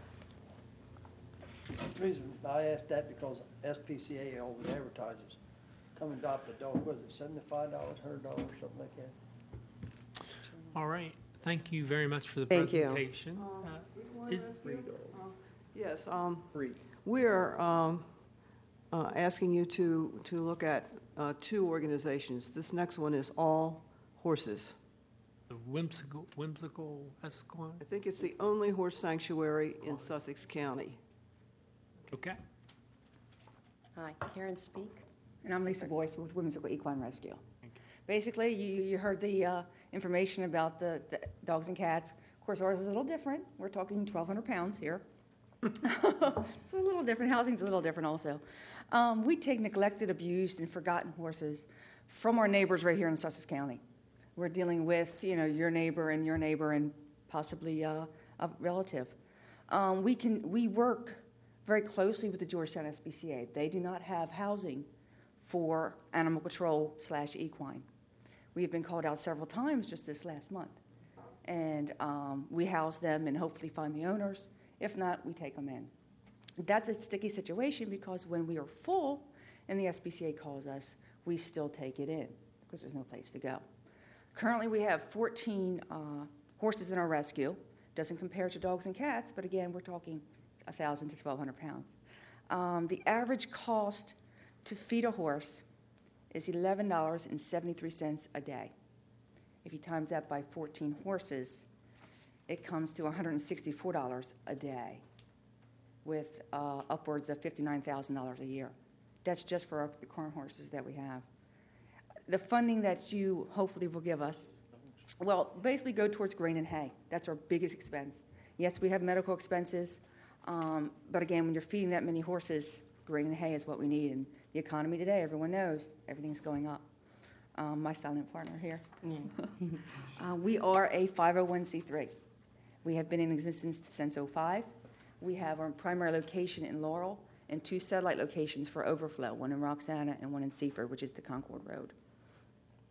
the reason I asked that because S P C A always advertises, come adopt a dog, was it seventy-five dollars, hundred dollars, something like that? All right. Thank you very much for the Thank you. presentation. Uh, is- Yes, um, we are um, uh, asking you to, to look at uh, two organizations. This next one is All Horses. The whimsical, whimsical Esquire. I think it's the only horse sanctuary in Sussex County. Okay. Hi, Karen Speak. And I'm Lisa Boyce with Whimsical Equine Rescue. Basically, you, you heard the uh, information about the, the dogs and cats. Of course, ours is a little different. We're talking twelve hundred pounds here. It's a little different. Housing's a little different also. Um, we take neglected, abused, and forgotten horses from our neighbors right here in Sussex County. We're dealing with, you know, your neighbor and your neighbor and possibly uh, a relative. Um, we can we work very closely with the Georgetown S P C A. They do not have housing for animal control slash equine. We have been called out several times just this last month. And um, we house them and hopefully find the owners. If not, we take them in. That's a sticky situation because when we are full and the S P C A calls us, we still take it in because there's no place to go. Currently, we have fourteen uh, horses in our rescue. Doesn't compare to dogs and cats, but again, we're talking one thousand to twelve hundred pounds. Um, the average cost to feed a horse is eleven dollars and seventy-three cents a day. If you times that by fourteen horses, it comes to one hundred sixty-four dollars a day with uh, upwards of fifty-nine thousand dollars a year. That's just for our, the corn horses that we have. The funding that you hopefully will give us, well, basically go towards grain and hay. That's our biggest expense. Yes, we have medical expenses, um, but again, when you're feeding that many horses, grain and hay is what we need. And the economy today, everyone knows, everything's going up. Um, my silent partner here. uh, we are a five oh one c three. We have been in existence since oh five. We have our primary location in Laurel and two satellite locations for overflow, one in Roxana and one in Seaford, which is the Concord Road.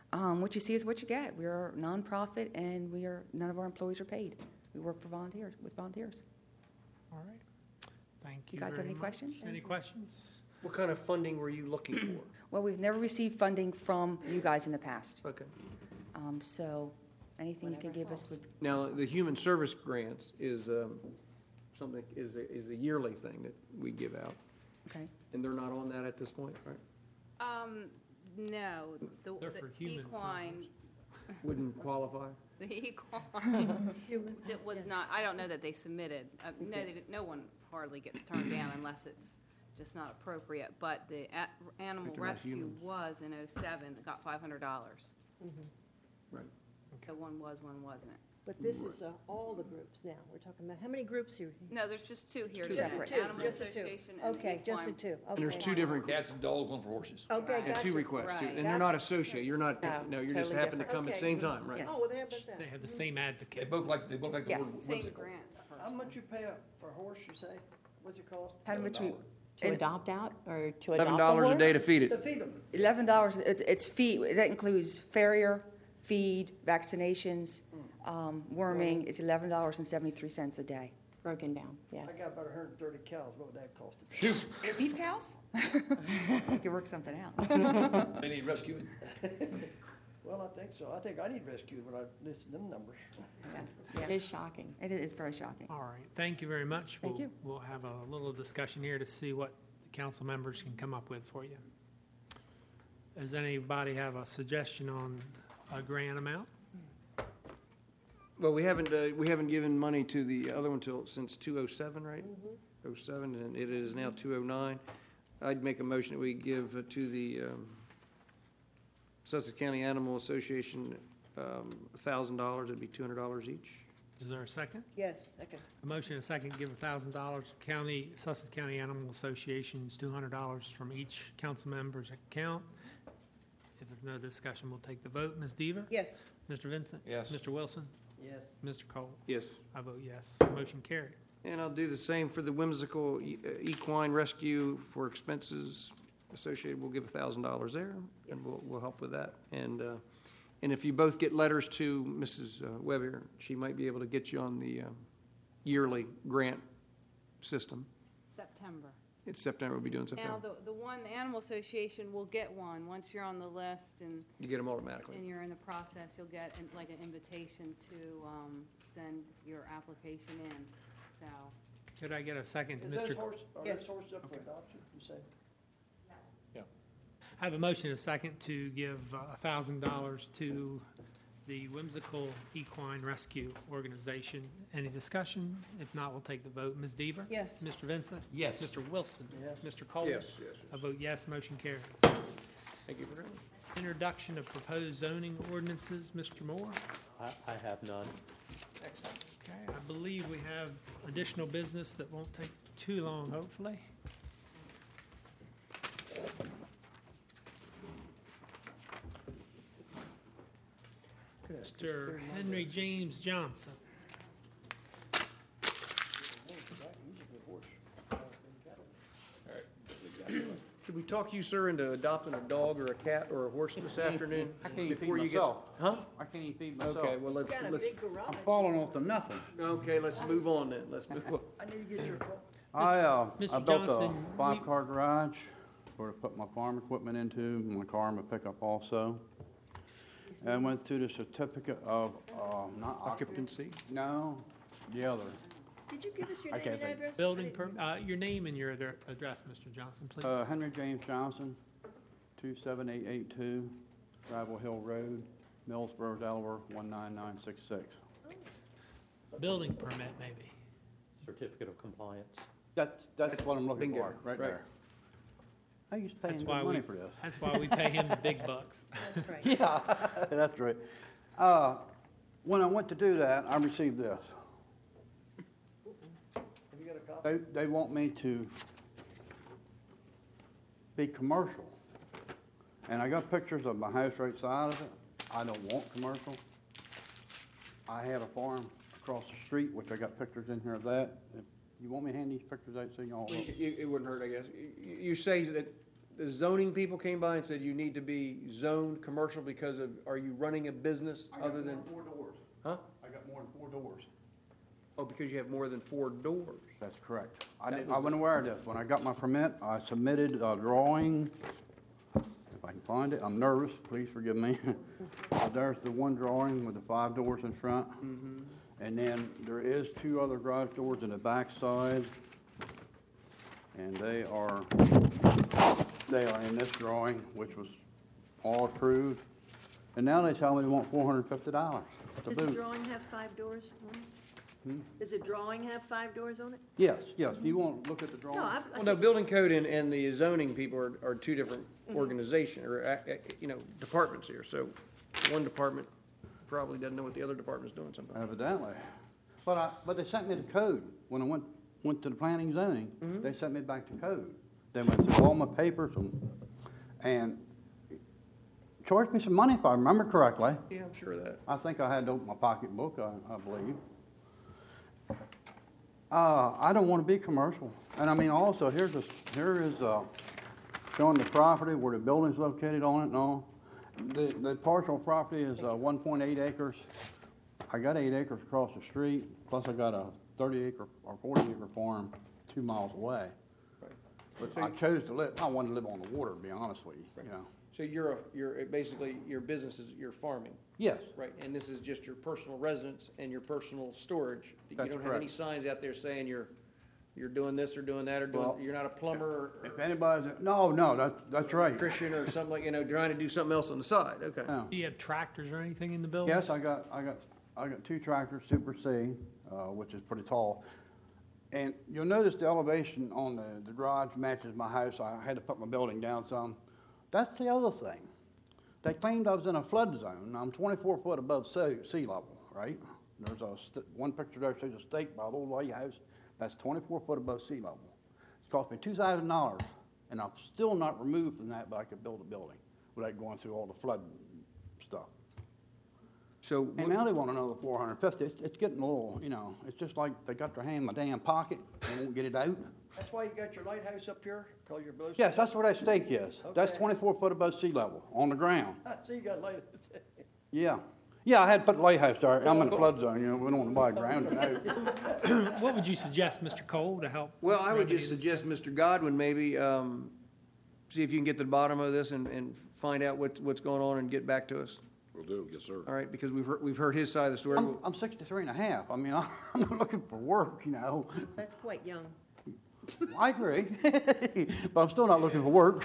Um, what you see is what you get. We are a nonprofit, and we are none of our employees are paid. We work for volunteers with volunteers. All right. Thank you You guys have very any much. questions? Any questions? What kind of funding were you looking for? Well, we've never received funding from you guys in the past. Okay. Um, so anything you can give us would. Now, the human service grants is um, something, is a, is a yearly thing that we give out. Okay. And they're not on that at this point, right? Um, no, the, They're for the humans, not equine, Wouldn't qualify? the equine, it was not, I don't know that they submitted. Uh, no, they, didn't- no one hardly gets turned down unless it's just not appropriate. But the a- animal Like the mass rescue humans. was in oh seven, got five hundred dollars. Right. So one was, one wasn't. But this is uh, all the groups now. We're talking about, how many groups here? No, there's just two here. Just the today. two, Animal just the two. Association and the Okay, just the equine. two. And there's Okay. two different, Cats and dogs, one for horses. Okay, Right. and two gotcha. requests, too. Right. And they're not associated, you're not, No, no, you just totally happen to different. come at the Okay. same time, right? Yes. Oh, well, they have that. They have the same They advocate. both like, they both like the Yes. word Same whimsical. grant How person. much you pay up for a horse, you say? What's it cost? How much we? To and adopt out or to adopt Eleven a dollars a horse? day to feed To it. feed them. Eleven dollars. It's, it's feed. That includes farrier, feed, vaccinations, um, worming. It's eleven dollars and seventy three cents a day. Broken down, yes. I got about hundred and thirty cows. What would that cost? Shoot, Beef cows? We could work something out. they need rescuing. Well, I think so. I think I need rescued when I listen to them numbers. Yeah. It is shocking. It is very shocking. All right, thank you very much. Thank We'll- you. We'll have a little discussion here to see what the council members can come up with for you. Does anybody have a suggestion on a grant amount? Well, we haven't, uh, we haven't given money to the other one till, since two oh seven, right? oh seven, and it is now two oh nine. I'd make a motion that we give uh, to the um, Sussex County Animal Association um, one thousand dollars, it'd be two hundred dollars each. Is there a second? Yes, second. A motion and a second, give a thousand dollars. County, Sussex County Animal Association's two hundred dollars from each council member's account. If there's no discussion, we'll take the vote. Miz Deaver? Yes. Mister Vincent? Yes. Mister Wilson? Yes. Mister Cole? Yes. I vote yes. Motion carried. And I'll do the same for the whimsical e- uh, equine rescue for expenses associated. We'll give a thousand dollars there, and we'll, we'll help with that. And, uh, and if you both get letters to Missus uh, Webb here, she might be able to get you on the um, yearly grant system. September. It's September, we'll be doing Now, September. the, the one, the Animal Association will get one. Once you're on the list and, You get them automatically. and you're in the process, you'll get an- like an invitation to um, send your application in, so. Could I get a second to Is Mister those horse, are Yes. those horses up for adoption, you say? I have a motion and a second to give a thousand dollars to the Whimsical Equine Rescue Organization. Any discussion? If not, we'll take the vote. Miz Deaver? Yes. Mister Vincent? Yes. Mister Wilson? Yes. Mister Cole? Yes, yes, yes. I vote yes, motion carried. Thank you for coming. Introduction of proposed zoning ordinances, Mister Moore? I, I have none. Okay, I believe we have additional business that won't take too long, hopefully. Mister Henry James Johnson. Could we talk you, sir, into adopting a dog or a cat or a horse this afternoon? I can't even feed before you get- myself. Huh? I can't even feed myself. Okay, well, let's, Got a let's, big garage. I'm falling off to nothing. okay, let's move on then. Let's move on. I need to get your phone. I, uh, Mister I built Johnson, a we- five-car garage where to put my farm equipment into, my car and my pickup also. And went through the certificate of, uh, not Occupancy? No, the other. Did you give us your I name can't and think. address? Building I didn't- permit, uh, your name and your addre- address, Mister Johnson, please. Uh, Henry James Johnson, two seven eight eight two, Gravel Hill Road, Millsboro, Delaware, one nine nine six six. Building permit, maybe. Certificate of compliance. That's, that's what I'm looking Bingo, for, right right. there. I used to pay That's him why good money we- for this. That's why we pay him the big bucks. That's right. Yeah, that's right. Uh, when I went to do that, I received this. Have you got a copy? They, they want me to be commercial. And I got pictures of my house right side of it. I don't want commercial. I had a farm across the street, which I got pictures in here of that. If you want me to hand these pictures out so you all Well, look? It, it wouldn't hurt, I guess. You, you say that the zoning people came by and said you need to be zoned commercial because of, are you running a business other than? Four doors. Huh? I got more than four doors. Oh, because you have more than four doors. That's correct. I That didn't, was I wasn't aware of this. When I got my permit, I submitted a drawing. If I can find it, I'm nervous, please forgive me. There's the one drawing with the five doors in front. Mm-hmm. And then there is two other garage doors in the back side. And they are, they are in this drawing, which was all approved. And now they tell me they want four hundred and fifty dollars to Does the boot. drawing have five doors on it? Hmm? Does the drawing have five doors on it? Yes, yes, you want to look at the drawing? No, I, Well, no, building code and, and the zoning people are, are two different Mhm. organizations, or, uh, uh, you know, departments here. So one department probably doesn't know what the other department's doing sometimes. Evidently. But I, but they sent me the code. When I went, went to the planning zoning, Mm-hmm. they sent me back to code. They went through all my papers and, and charged me some money if I remember correctly. Yeah, I'm sure of that. I think I had to open my pocketbook, I, I believe. Uh, I don't want to be commercial. And I mean, also, here's a, here is, uh, showing the property where the building's located on it and all. The, the partial property is, uh, one point eight acres. I got eight acres across the street, plus I got a thirty acre or forty acre farm two miles away. But So I you- chose to live, I wanted to live on the water, to be honest with you, you know. So you're, a you're, basically, your business is, you're farming? Yes. Right, and this is just your personal residence and your personal storage? That's You don't have any correct. signs out there saying you're, you're doing this or doing that, or doing, Well, you're not a plumber or If anybody's, no, no, that's, that's right. electrician or something like, you know, trying to do something else on the side? Okay. Yeah. Do you have tractors or anything in the building? Yes, I got, I got, I got two tractors, Super C, uh, which is pretty tall. And you'll notice the elevation on the, the garage matches my house. I had to put my building down some. That's the other thing. They claimed I was in a flood zone. I'm twenty-four foot above sea, sea level, right? There's a, st- one picture there shows a stake by the old lighthouse. That's twenty-four foot above sea level. It's cost me two thousand dollars, and I'm still not removed from that, but I could build a building without going through all the flood stuff. So, And now they want another four hundred fifty. It's, it's getting a little, you know, it's just like they got their hand in my damn pocket and won't get it out. That's why you got your lighthouse up here, call your below. Yes, that's where that stake is. That's Okay. twenty-four foot above sea level, on the ground. I see you got lighthouse. Yeah. Yeah, I had to put the lighthouse there. I'm in a flood zone, you know, we don't want to buy ground it out. What would you suggest, Mister Cole, to help? Well, I would remedy just this? suggest Mister Godwin maybe, um, see if you can get to the bottom of this and, and find out what, what's going on and get back to us. Will do, yes, sir. All right, because we've heard, we've heard his side of the story. I'm, I'm sixty-three and a half. I mean, I'm not looking for work, you know. That's quite young. I agree, but I'm still not looking for work.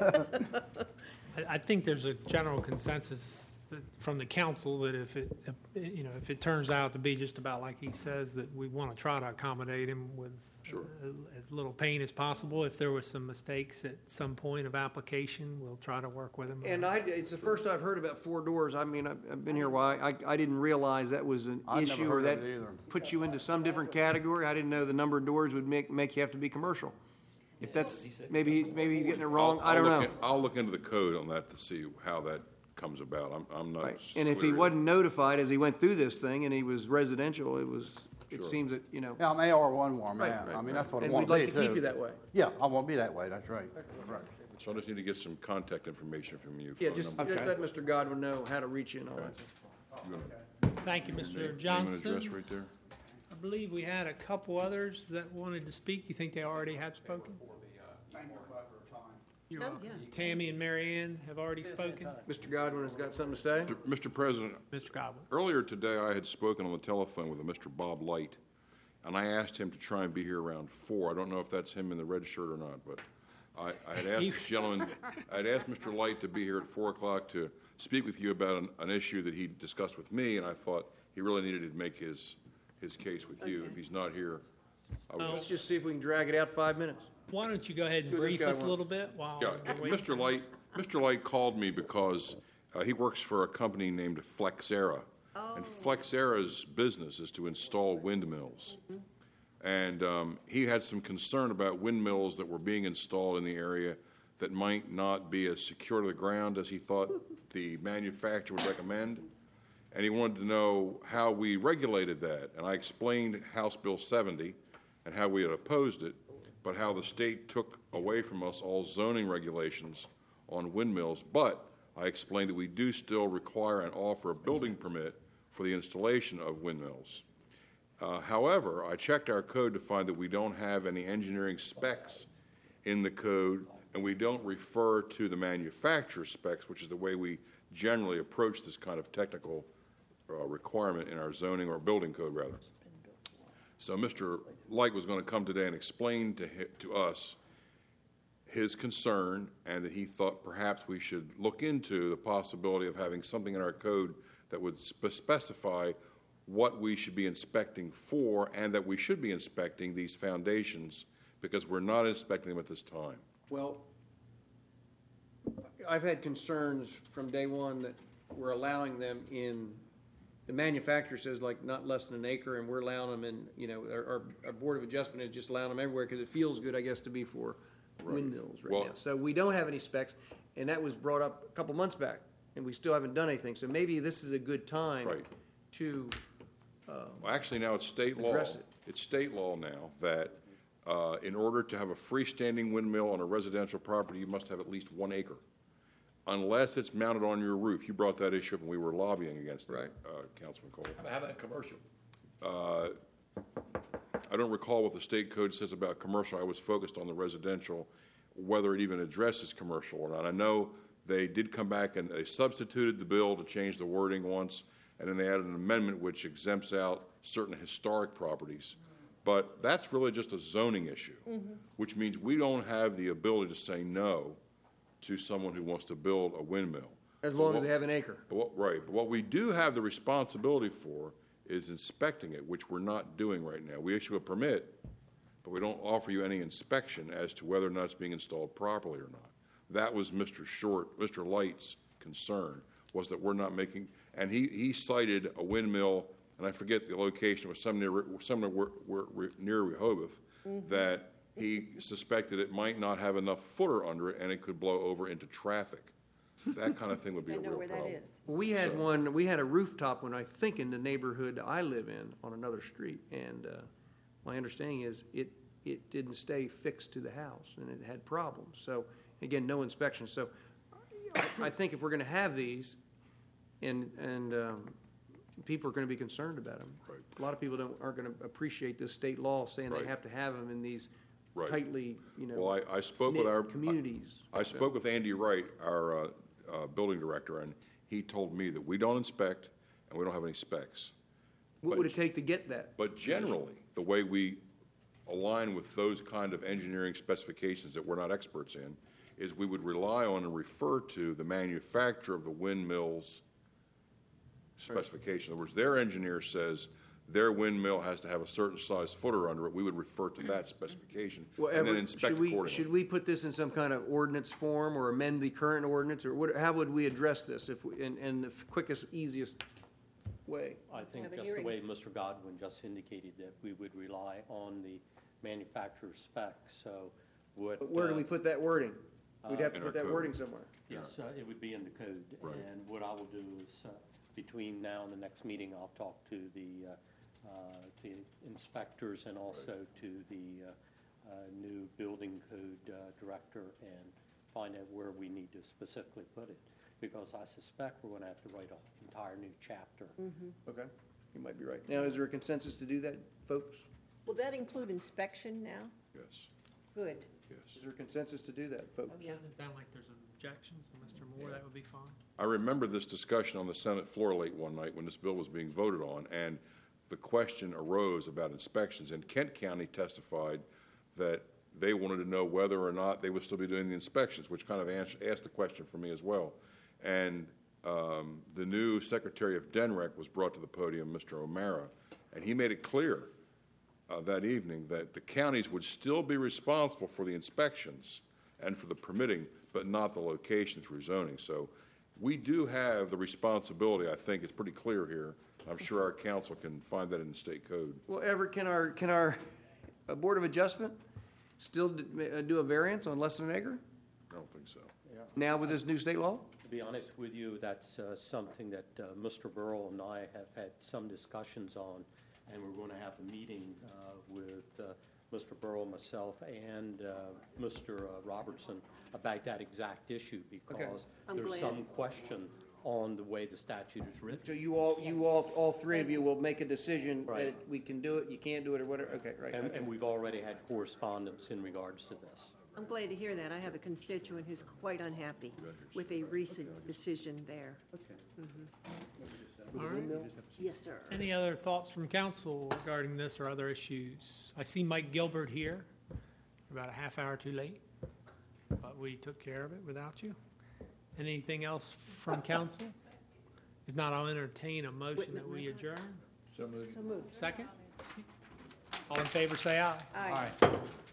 I, I think there's a general consensus that, from the council, that if it, if, you know, if it turns out to be just about like he says, that we want to try to accommodate him with Sure. uh, as little pain as possible. If there was some mistakes at some point of application, we'll try to work with him. And I, it's the first I've heard about four doors. I mean, I've, I've been here a while. I, I didn't realize that was an I've never issue, or heard that of it either. puts you into some different category. I didn't know the number of doors would make, make you have to be commercial. If that's, maybe, maybe he's getting it wrong. I'll- I don't I'll know. look in- I'll look into the code on that to see how that comes about. I'm, I'm not. Right. And if he clear. wasn't notified as he went through this thing and he was residential, it was, it Sure. seems that, you know. Yeah, I'm A R one where I'm Right, at. right, I mean, right. that's what I And want we'd to be, like to keep too. you that way. Yeah, I want to be that way, that's right. Right. So I just need to get some contact information from you. Yeah, phone just number. just let Mister Godwin know how to reach you and all that. You gonna- Thank you, Mister name- Johnson. Name and address right there? I believe we had a couple others that wanted to speak. You think they already have spoken? You're Oh, welcome. yeah. Tammy and Mary Ann have already spoken. Mister Godwin has got something to say? Mister President, Mister Godwin. earlier today, I had spoken on the telephone with a Mister Bob Light, and I asked him to try and be here around four. I don't know if that's him in the red shirt or not, but I, I had asked this gentleman, I had asked Mister Light to be here at four o'clock to speak with you about an, an issue that he discussed with me, and I thought he really needed to make his, his case with you. If he's not here, I Let's was, just see if we can drag it out five minutes. Why don't you go ahead and See what this brief guy us a wants. little bit while yeah, we're waiting? Mister Light, Mister Light called me because uh, he works for a company named Flexera. And Flexera's business is to install windmills. And um, he had some concern about windmills that were being installed in the area that might not be as secure to the ground as he thought the manufacturer would recommend. And he wanted to know how we regulated that. And I explained House Bill seventy and how we had opposed it. but how the state took away from us all zoning regulations on windmills. But I explained that we do still require and offer a building permit for the installation of windmills. Uh, however, I checked our code to find that we don't have any engineering specs in the code, and we don't refer to the manufacturer's specs, which is the way we generally approach this kind of technical uh, requirement in our zoning or building code, rather. So Mister Light was going to come today and explain to, hi- to us his concern, and that he thought perhaps we should look into the possibility of having something in our code that would spe- specify what we should be inspecting for, and that we should be inspecting these foundations because we're not inspecting them at this time. Well, I've had concerns from day one that we're allowing them in, the manufacturer says like not less than an acre, and we're allowing them in, you know, our, our, our Board of Adjustment is just allowing them everywhere because it feels good, I guess, to be for Right. windmills right Well- now. So we don't have any specs, and that was brought up a couple months back, and we still haven't done anything. So maybe this is a good time Right. to, Well, actually, now it's state law. Address it. It's state law now that uh, in order to have a freestanding windmill on a residential property, you must have at least one acre, unless it's mounted on your roof. You brought that issue up, and we were lobbying against it, Right. uh, Councilman Cole. How about commercial? Uh, I don't recall what the state code says about commercial. I was focused on the residential, whether it even addresses commercial or not. I know they did come back and they substituted the bill to change the wording once, and then they added an amendment which exempts out certain historic properties. But that's really just a zoning issue, which means we don't have the ability to say no to someone who wants to build a windmill. as But long what- as they have an acre. But what, right, but what we do have the responsibility for is inspecting it, which we're not doing right now. We issue a permit, but we don't offer you any inspection as to whether or not it's being installed properly or not. That was Mister Short, Mister Light's concern, was that we're not making, and he, he cited a windmill, and I forget the location, it was some near, somewhere where- where- near Rehoboth, that he suspected it might not have enough footer under it and it could blow over into traffic. That kind of thing would be a I know real where that problem. is. We had So- one, we had a rooftop one, I think, in the neighborhood I live in on another street. And uh, my understanding is it, it didn't stay fixed to the house and it had problems. So, again, no inspection. So I, I think if we're going to have these and, and um, people are going to be concerned about them. Right. A lot of people don't, aren't going to appreciate this state law saying Right. they have to have them in these Right. tightly, you know, Well, I, I spoke with knit our. communities. I spoke with Andy Wright, our uh, uh, building director, and he told me that we don't inspect and we don't have any specs. What would it take to get that? But generally, the way we align with those kind of engineering specifications that we're not experts in, is we would rely on and refer to the manufacturer of the windmill's specification. In other words, their engineer says their windmill has to have a certain size footer under it. We would refer to that specification Well, and then Everett, inspect should we, accordingly. should we put this in some kind of ordinance form or amend the current ordinance? Or what, how would we address this if, we- in, in the quickest, easiest way? I think Have a just the hearing. way Mister Godwin just indicated that we would rely on the manufacturer's specs, so what. But where do uh, we put that wording? We'd have to In our put that code. wording somewhere. Yes, uh, it would be in the code. Right. And what I will do is, uh, between now and the next meeting, I'll talk to the, uh, uh, the inspectors and also to the uh, uh, new building code uh, director and find out where we need to specifically put it. Because I suspect we're going to have to write an entire new chapter. Okay, you might be right. Now, is there a consensus to do that, folks? Will that include inspection now? Yes, Good. yes. Is there a consensus to do that, folks? Yeah. Doesn't sound like there's objections, so Mister Moore, that would be fine. I remember this discussion on the Senate floor late one night when this bill was being voted on, and the question arose about inspections, and Kent County testified that they wanted to know whether or not they would still be doing the inspections, which kind of ans- asked the question for me as well. And um, the new Secretary of D N R E C was brought to the podium, Mister O'Mara, and he made it clear uh, that evening that the counties would still be responsible for the inspections and for the permitting, but not the location through zoning. So we do have the responsibility, I think it's pretty clear here. I'm sure our council can find that in the state code. Well, Everett, can our, can our uh, Board of Adjustment still d- uh, do a variance on less than an acre? I don't think so. Now with this new state law? To be honest with you, that's uh, something that uh, Mister Burrell and I have had some discussions on, and we're going to have a meeting uh, with uh, Mister Burrow, myself, and uh, Mister Robertson about that exact issue because I'm glad. there's some question on the way the statute is written. So you all, you all, all three of you will make a decision that Right. we can do it, you can't do it, or whatever, okay, right. And, okay. and we've already had correspondence in regards to this. I'm glad to hear that. I have a constituent who's quite unhappy with a recent decision there. Mhm. All right. Yes, sir. Any other thoughts from council regarding this or other issues? I see Mike Gilbert here, about a half hour too late, but we took care of it without you. Anything else from council? If not, I'll entertain a motion that we adjourn. So moved. So moved. Second? All in favor, say aye. Aye.